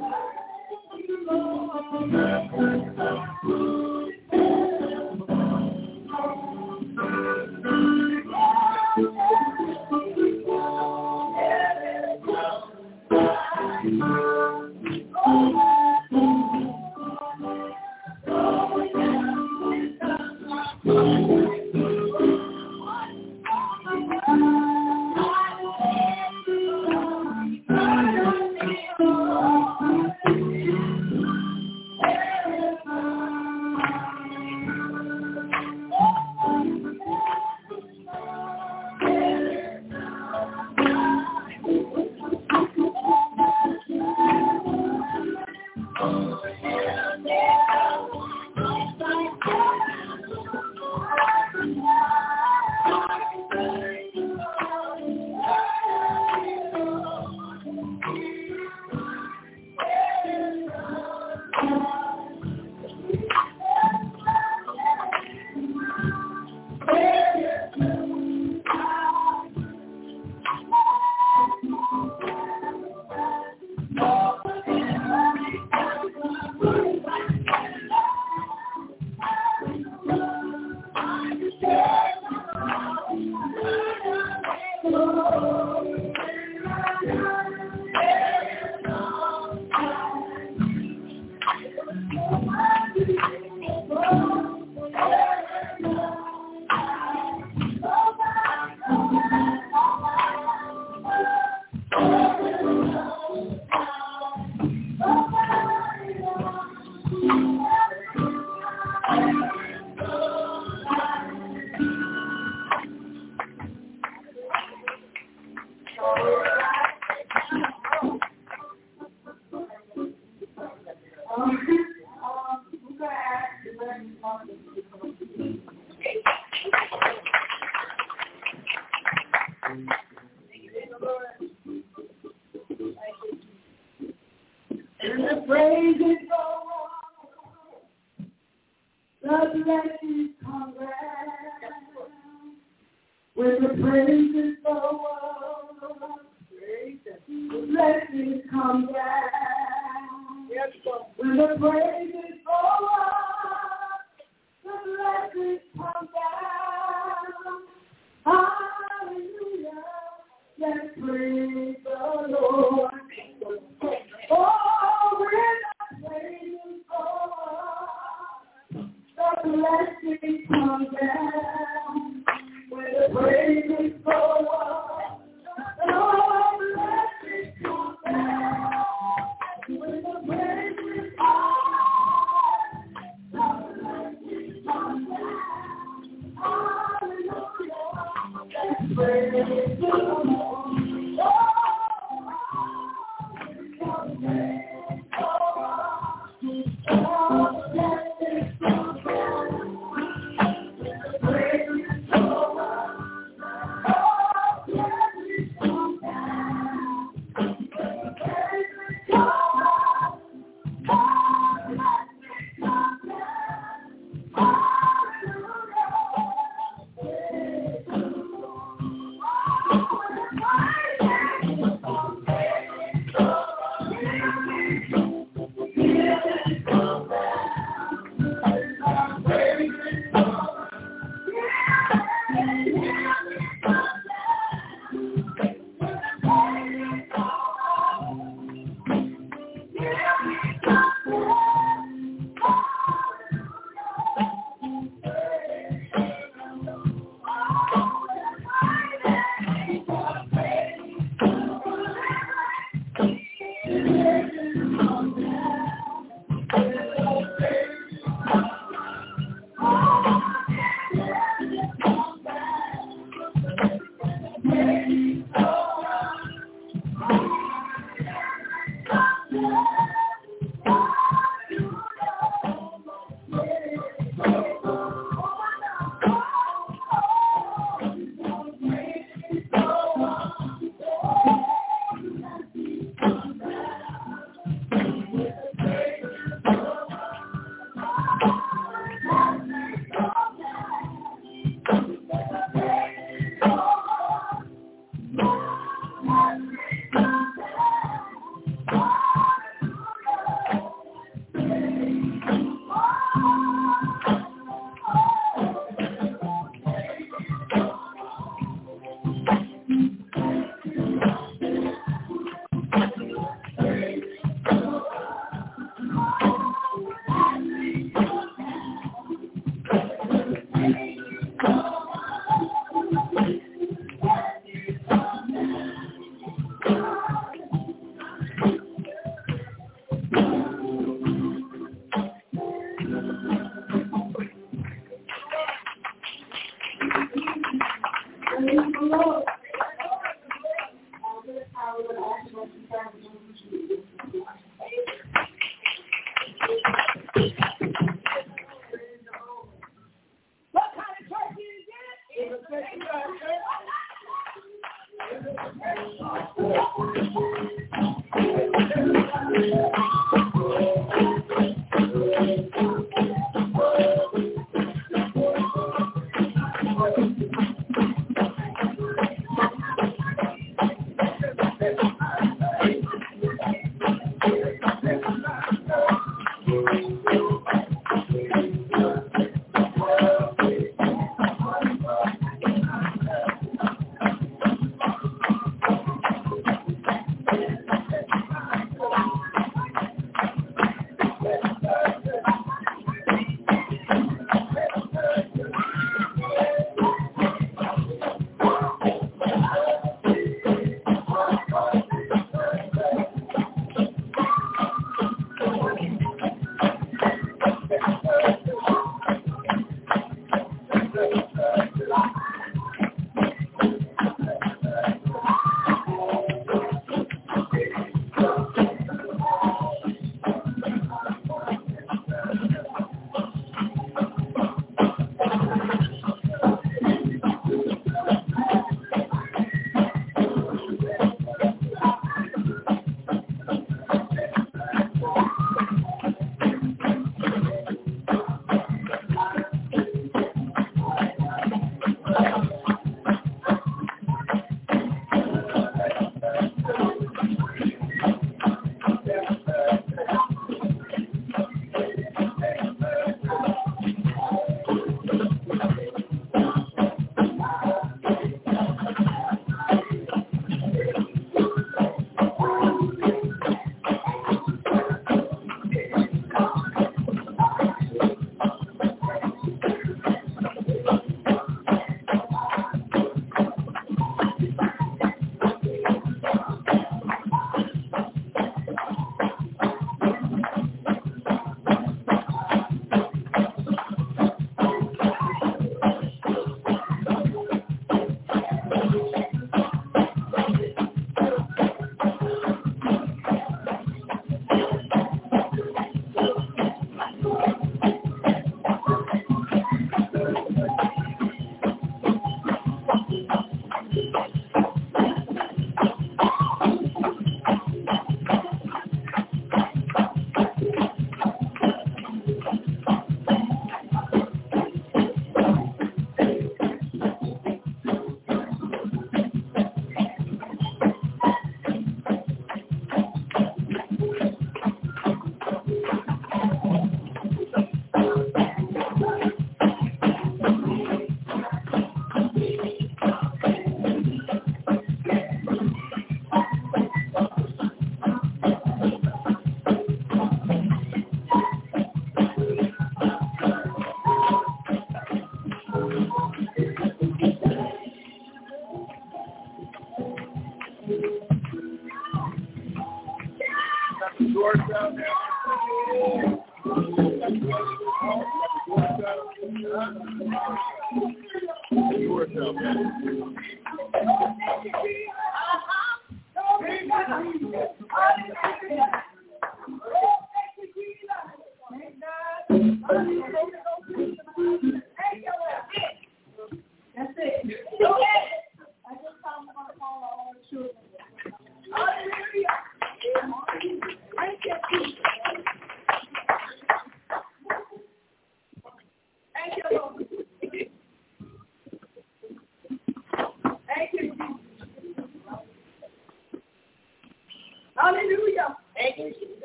Hallelujah. Thank you, Jesus.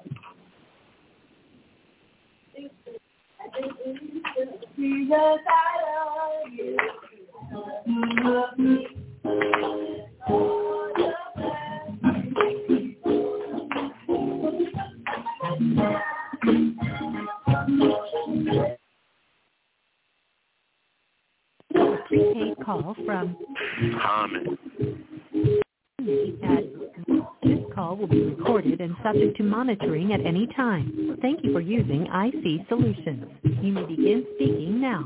Jesus, I love you. You love me. Prepaid call from Harmon. This call will be recorded and subject to monitoring at any time. Thank you for using IC Solutions. You may begin speaking now.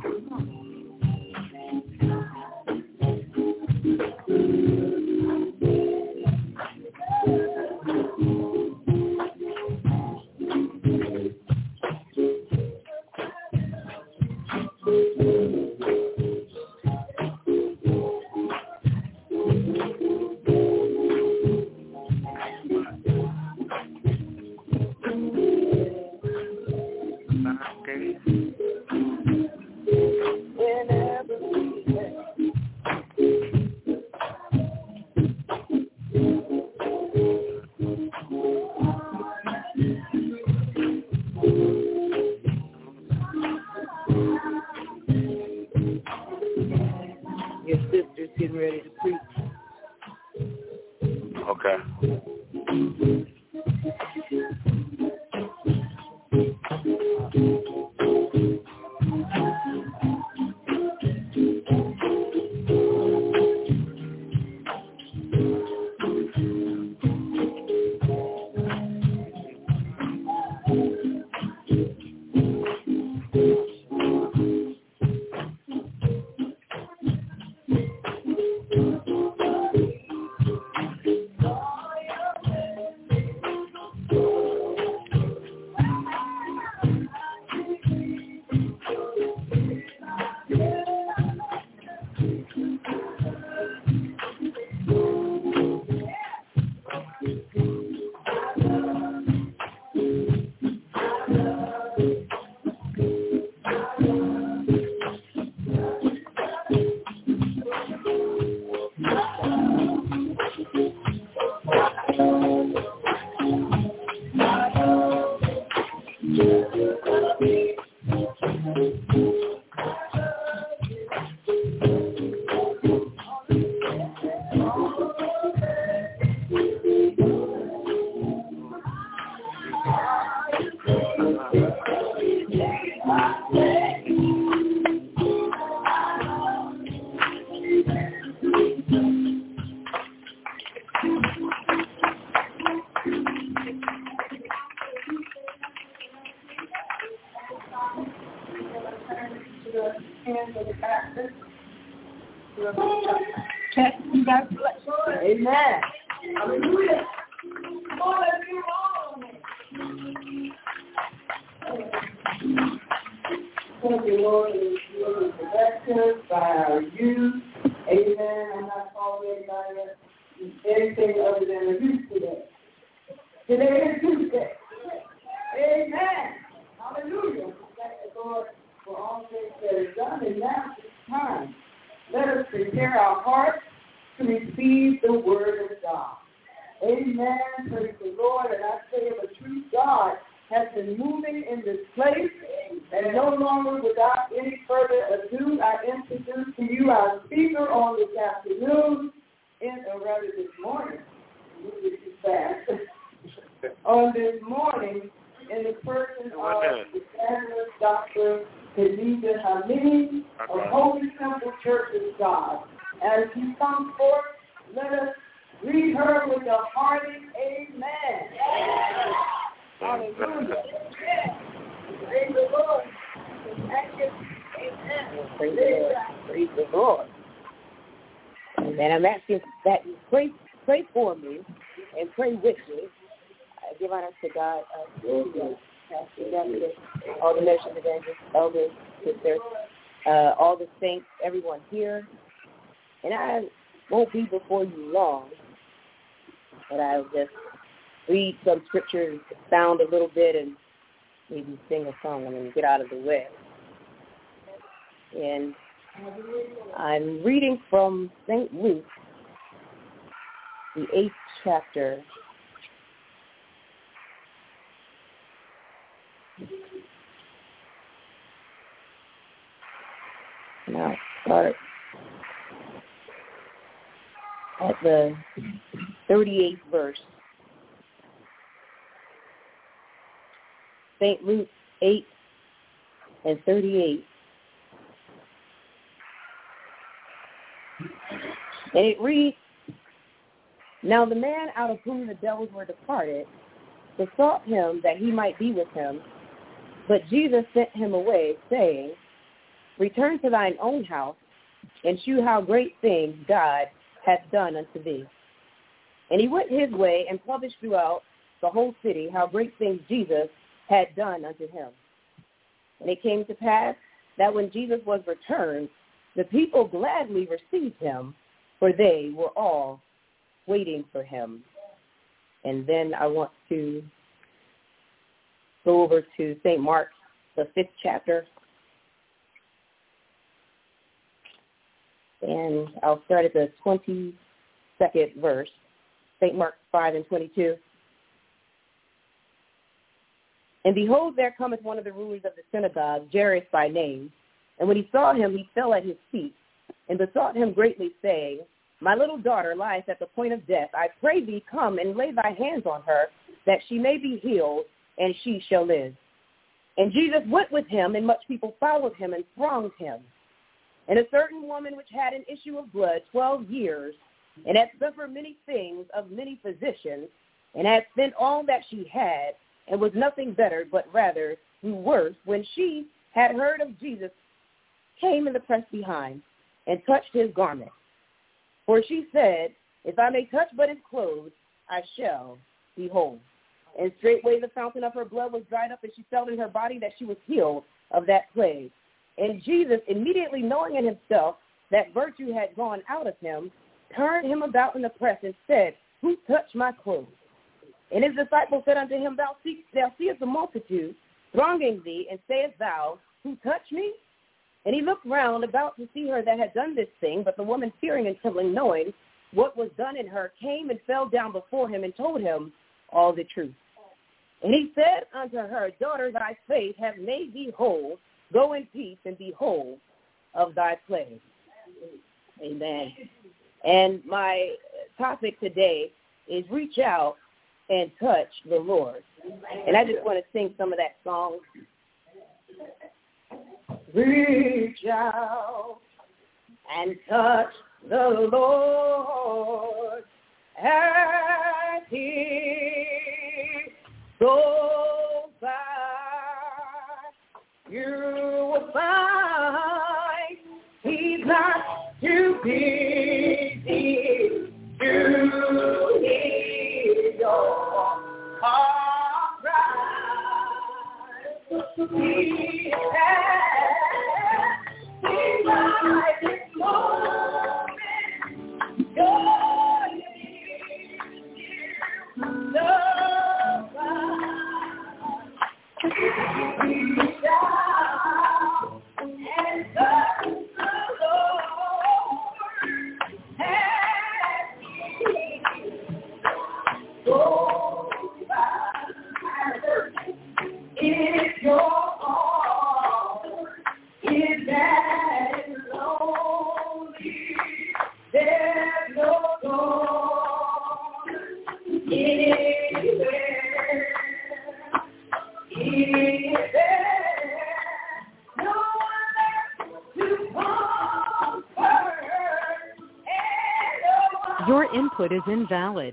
Amen. Hallelujah. Thank you, Lord, for the directions by our youth. Amen. I'm not calling anybody anything other than a youth today. Today is Tuesday. Amen. Hallelujah. Thank the Lord for all things that are done, and now it's time. Let us prepare our hearts to receive the word of God. Amen. Praise the Lord. And I say of a true God has been moving in this place. And no longer without any further ado, I introduce to you our speaker on this afternoon, this morning. Moving too fast. On this morning, in the person of the evangelist Dr. Khadijah Hamid of Holy Temple Church of God. As she comes forth, let us greet her with a hearty amen. Hallelujah. Praise the Lord. Amen. Praise the Lord. Praise the Lord. And I'm asking that you pray for me and pray with me. I give honor to God, all the nations, evangelists, elders, sisters, all the saints, everyone here. And I won't be before you long, but I'll just read some scriptures, expound a little bit, and maybe sing a song and then get out of the way. And I'm reading from St. Luke, the 8th chapter, Now start at the 38th verse. St. Luke 8 and 38. And it reads, "Now the man out of whom the devils were departed besought him that he might be with him. But Jesus sent him away, saying, Return to thine own house, and shew how great things God hath done unto thee. And he went his way and published throughout the whole city how great things Jesus had done unto him. And it came to pass that when Jesus was returned, the people gladly received him, for they were all waiting for him." And then I want to go over to St. Mark, the 5th chapter. And I'll start at the 22nd verse, St. Mark 5 and 22. "And behold, there cometh one of the rulers of the synagogue, Jairus by name. And when he saw him, he fell at his feet, and besought him greatly, saying, My little daughter lieth at the point of death. I pray thee, come and lay thy hands on her, that she may be healed, and she shall live. And Jesus went with him, and much people followed him and thronged him. And a certain woman which had an issue of blood 12 years, and had suffered many things of many physicians, and had spent all that she had, and was nothing better, but rather grew worse, when she had heard of Jesus, came in the press behind, and touched his garment. For she said, If I may touch but his clothes, I shall be whole. And straightway the fountain of her blood was dried up, and she felt in her body that she was healed of that plague. And Jesus, immediately knowing in himself that virtue had gone out of him, turned him about in the press and said, Who touched my clothes? And his disciples said unto him, Thou seest the multitude thronging thee, and sayest thou, Who touched me? And he looked round about to see her that had done this thing, but the woman, fearing and trembling, knowing what was done in her, came and fell down before him and told him all the truth. And he said unto her, Daughter, thy faith hath made thee whole. Go in peace and be whole of thy plague." Amen. And my topic today is reach out and touch the Lord. And I just want to sing some of that song. Reach out and touch the Lord as he goes by. You will find he's not too busy to hear your heart cry. He has right this moment. God is you. Love. Reach out and touch the Lord as he goes by. If your heart is that lonely, there's no door anywhere. Your input is invalid.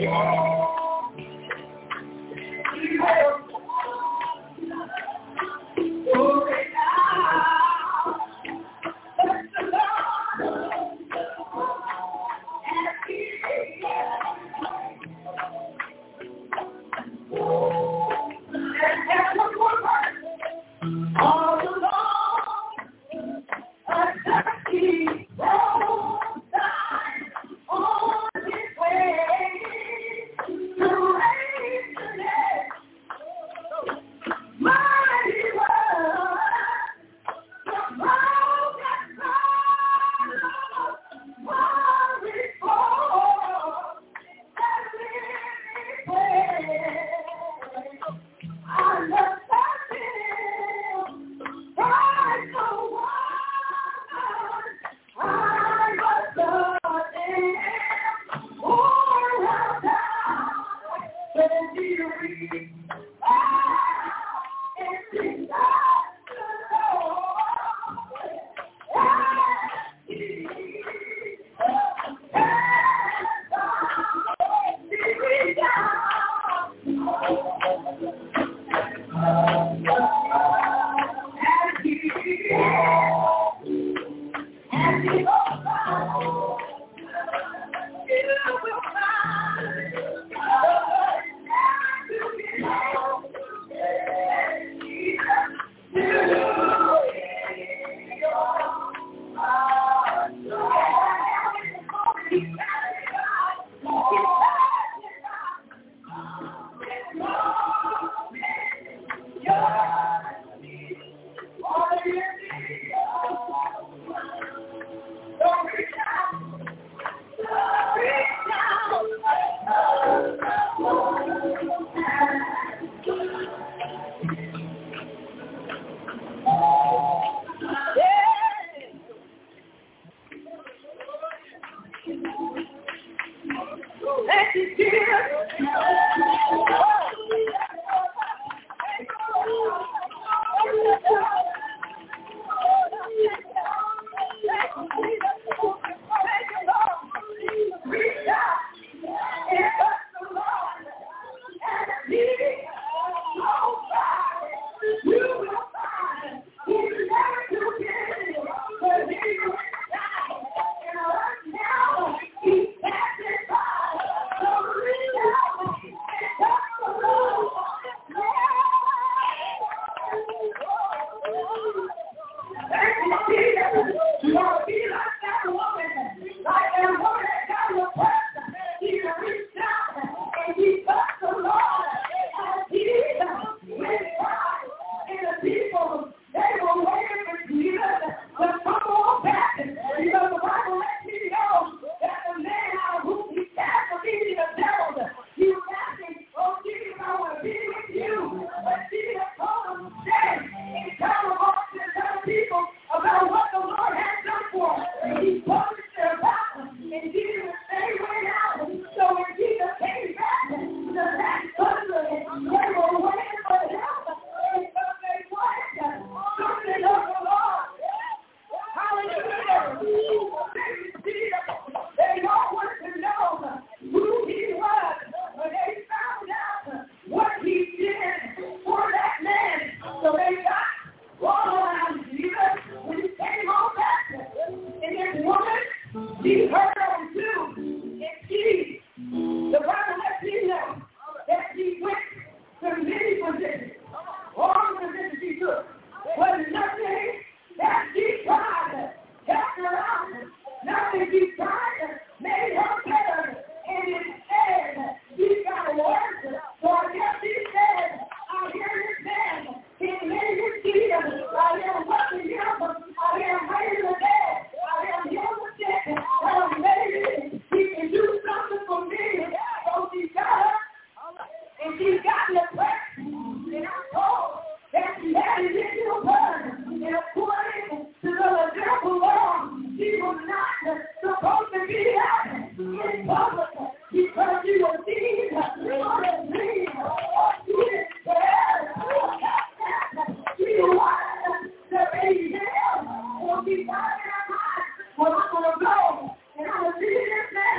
Well, I'm going to go, and I'm going to see this man.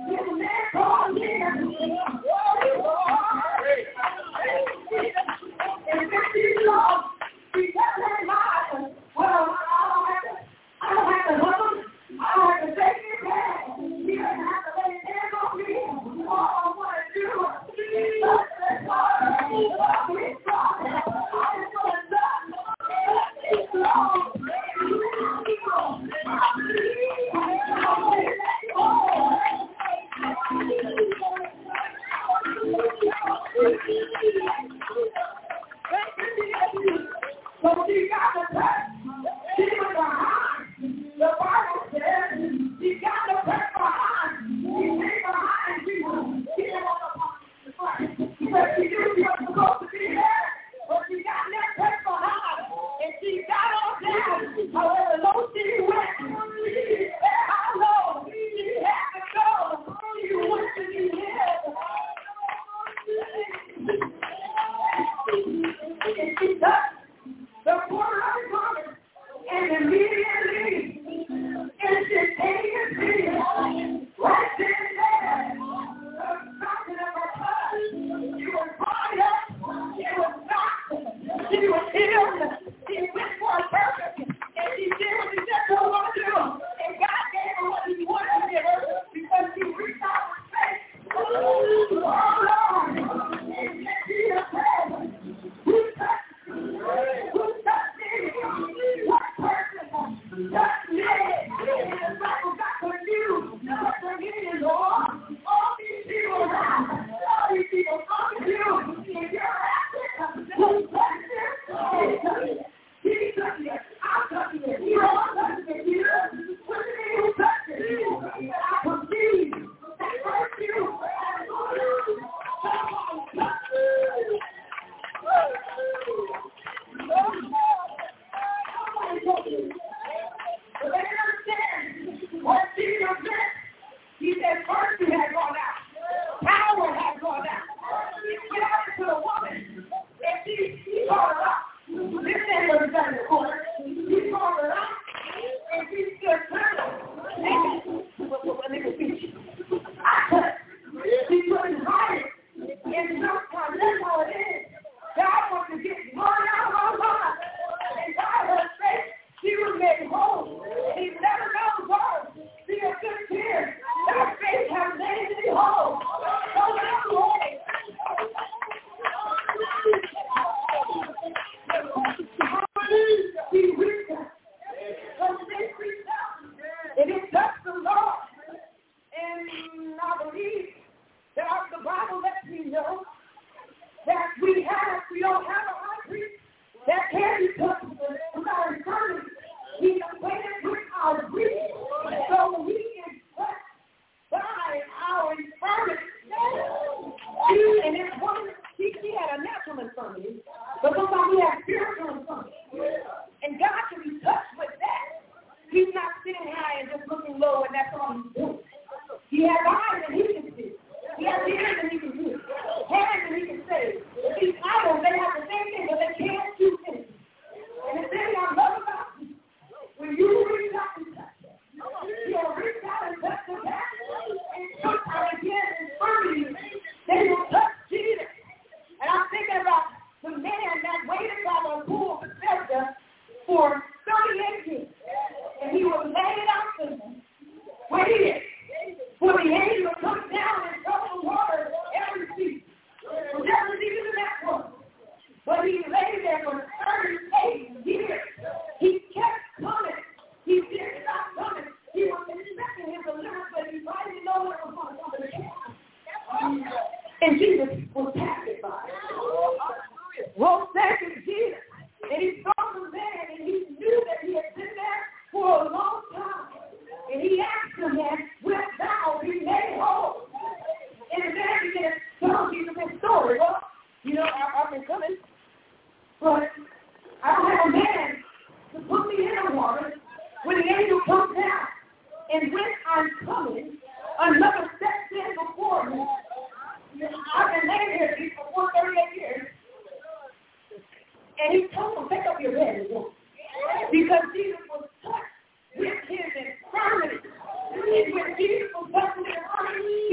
And when Jesus was touching his army,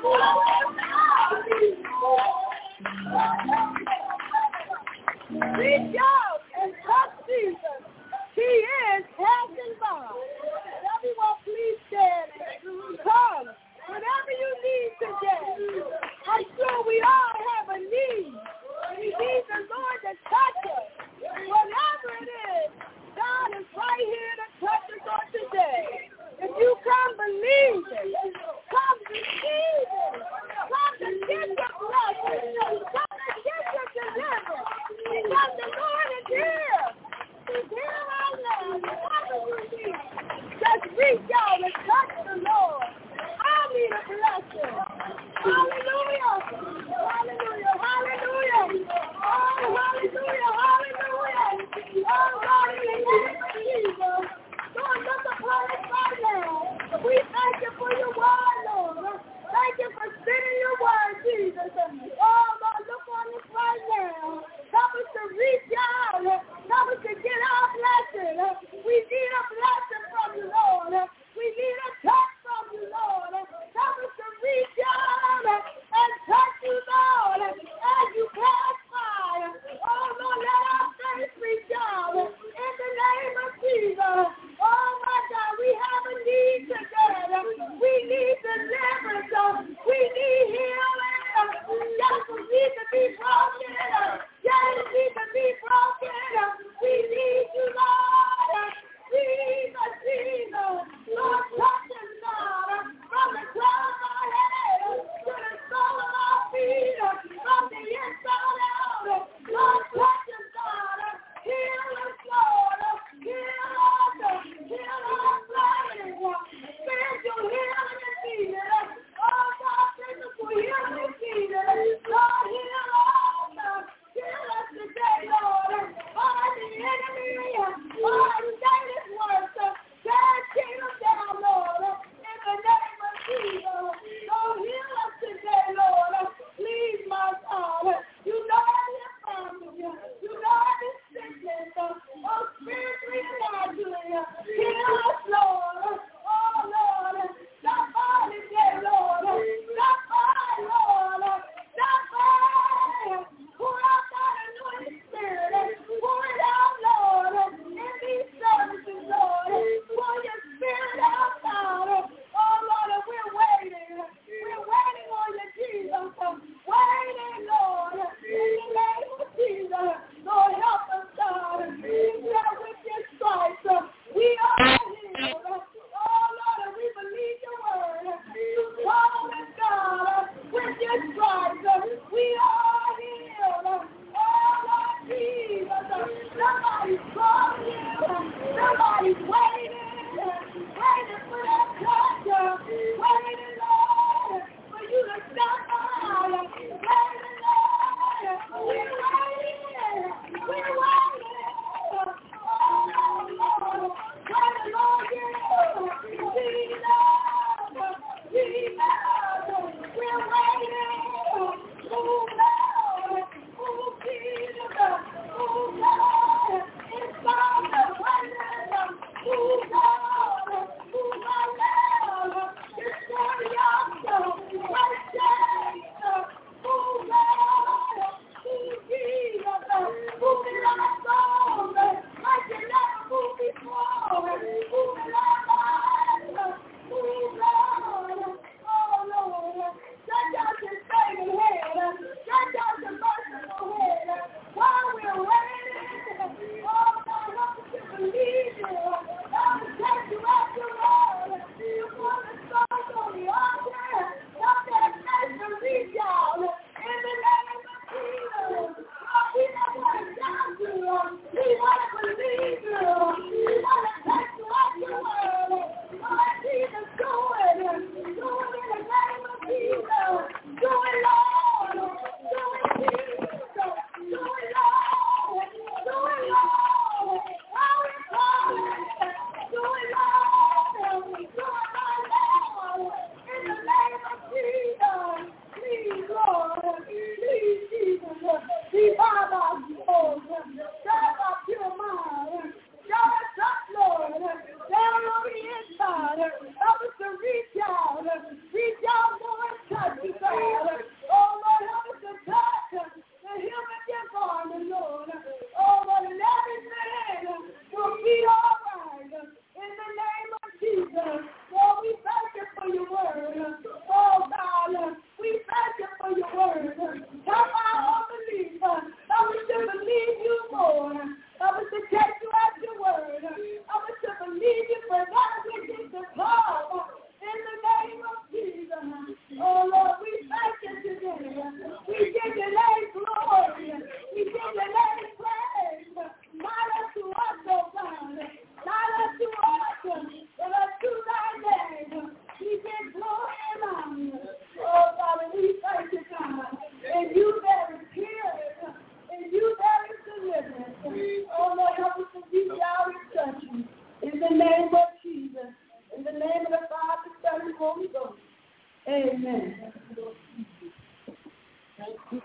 Reach out and touch Jesus. He is passing by. Everyone, please stand and come. Whatever you need today. I'm sure we all have a need. We need the Lord to touch us. Whatever it is, God is right here to touch us on today. If you come believe it, come receive it, come to get your blessing, come to get your deliverance, because the Lord is here. He's here right now. Whatever you need, just reach out and touch the Lord. I need a blessing. Hallelujah. Hallelujah. Hallelujah. Oh, hallelujah. Hallelujah. Oh, God, in the name of Jesus. Lord, look upon us right now. We thank you for your word, Lord. Thank you for sending your word, Jesus. Oh, Lord, look on us right now. Help us to reach out. Help us to get our blessing. We need a blessing from you, Lord. We need a touch from you, Lord. Help us to reach out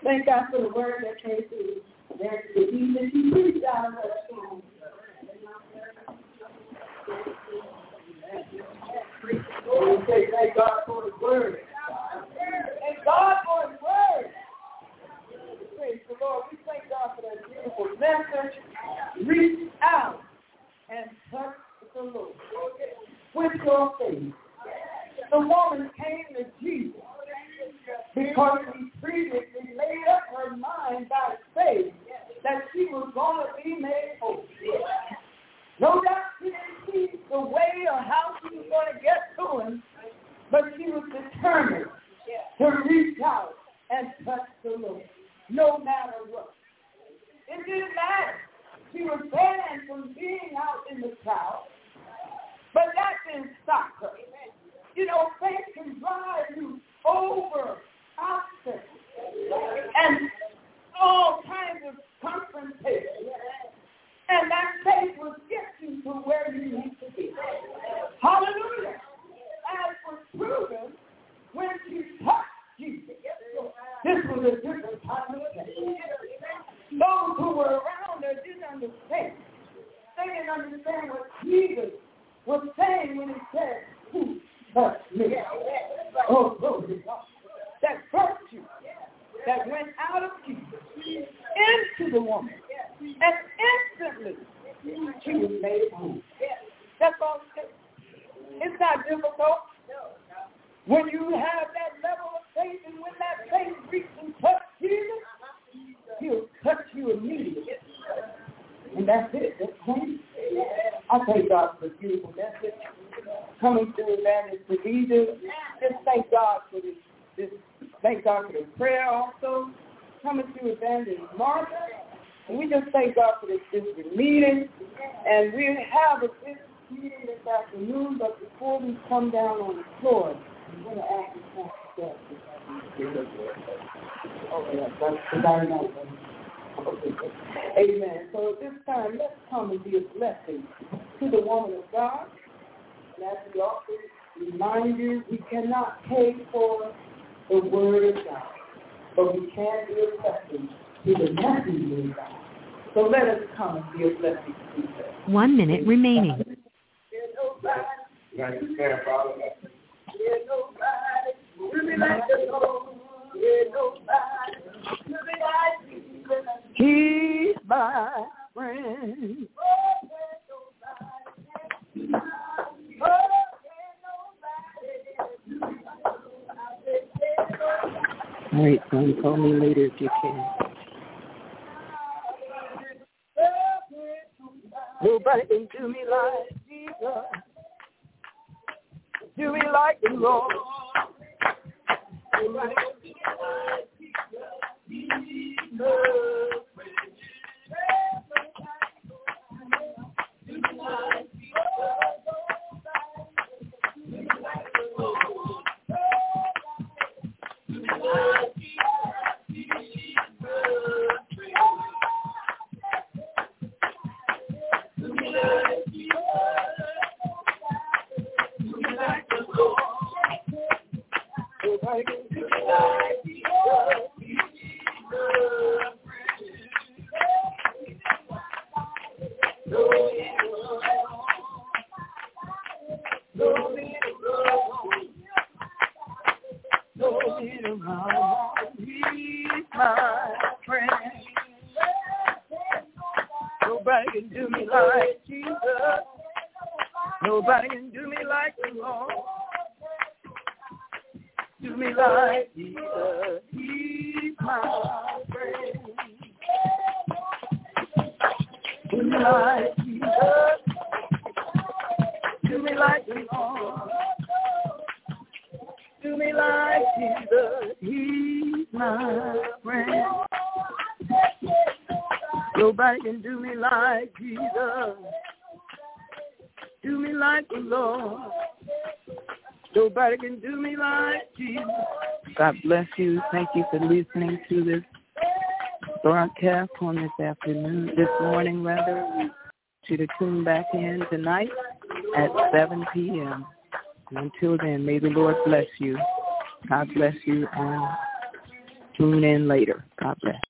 Thank God for the word that came through. There's the evening she preached out of her school. We say thank God for His word. Thank God for His word. Praise the Lord. We thank God for that beautiful message. Reach out and touch the Lord with your faith. The woman came to Jesus because she previously made up her mind by faith that she was going to be made whole. No doubt she didn't see the way or how she was going to get to him, but she was determined to reach out and touch the Lord, no matter what. It didn't matter. She was banned from being out in the crowd, but that didn't stop her. You know, faith can drive you over obstacles and all kinds of confrontation. And that faith will get you to where you need to be. Hallelujah. As was proven when she touched Jesus. This was a different time of day. Those who were around her didn't understand. They didn't understand what Jesus was saying when he said, who touched me? Oh, glory to God. That virtue that went out of Jesus into the woman. And instantly, she was made whole. That's all it takes. It's not difficult. When you have that level of faith, and when that faith reaches and touches Jesus, he'll touch you immediately. And that's it. That's clean. I thank God for the beautiful message coming through Evangelist Khadijah. Just thank God for this. Thank God for the prayer also coming through Evangelist Martha. And we just thank God for this meeting. And we have a business meeting this afternoon, but before we come down on the floor, I'm going to ask you something. Oh, yeah, that's very nice. Amen. So at this time, let's come and be a blessing to the woman of God. And as we often remind you, we cannot pay for the word of God, but we can be a blessing to the messenger of God. So let us come and be a blessing to each other. 1 minute remaining. He's my friend. All right, son, call me later if you can. Nobody can do me like Jesus. Do me like the Lord. Nobody can do me like Jesus. Do me like Nobody can do me like Jesus. Nobody can do me like the Lord. Do me like Jesus. He's my friend. Do me like Jesus. Do me like the Lord. Do me like Jesus. He's my friend. Nobody can do me like Jesus. Do me like the Lord. Nobody can do me like Jesus. God bless you. Thank you for listening to this broadcast on this morning. You should tune back in tonight at 7 p.m. And until then, may the Lord bless you. God bless you, and tune in later. God bless.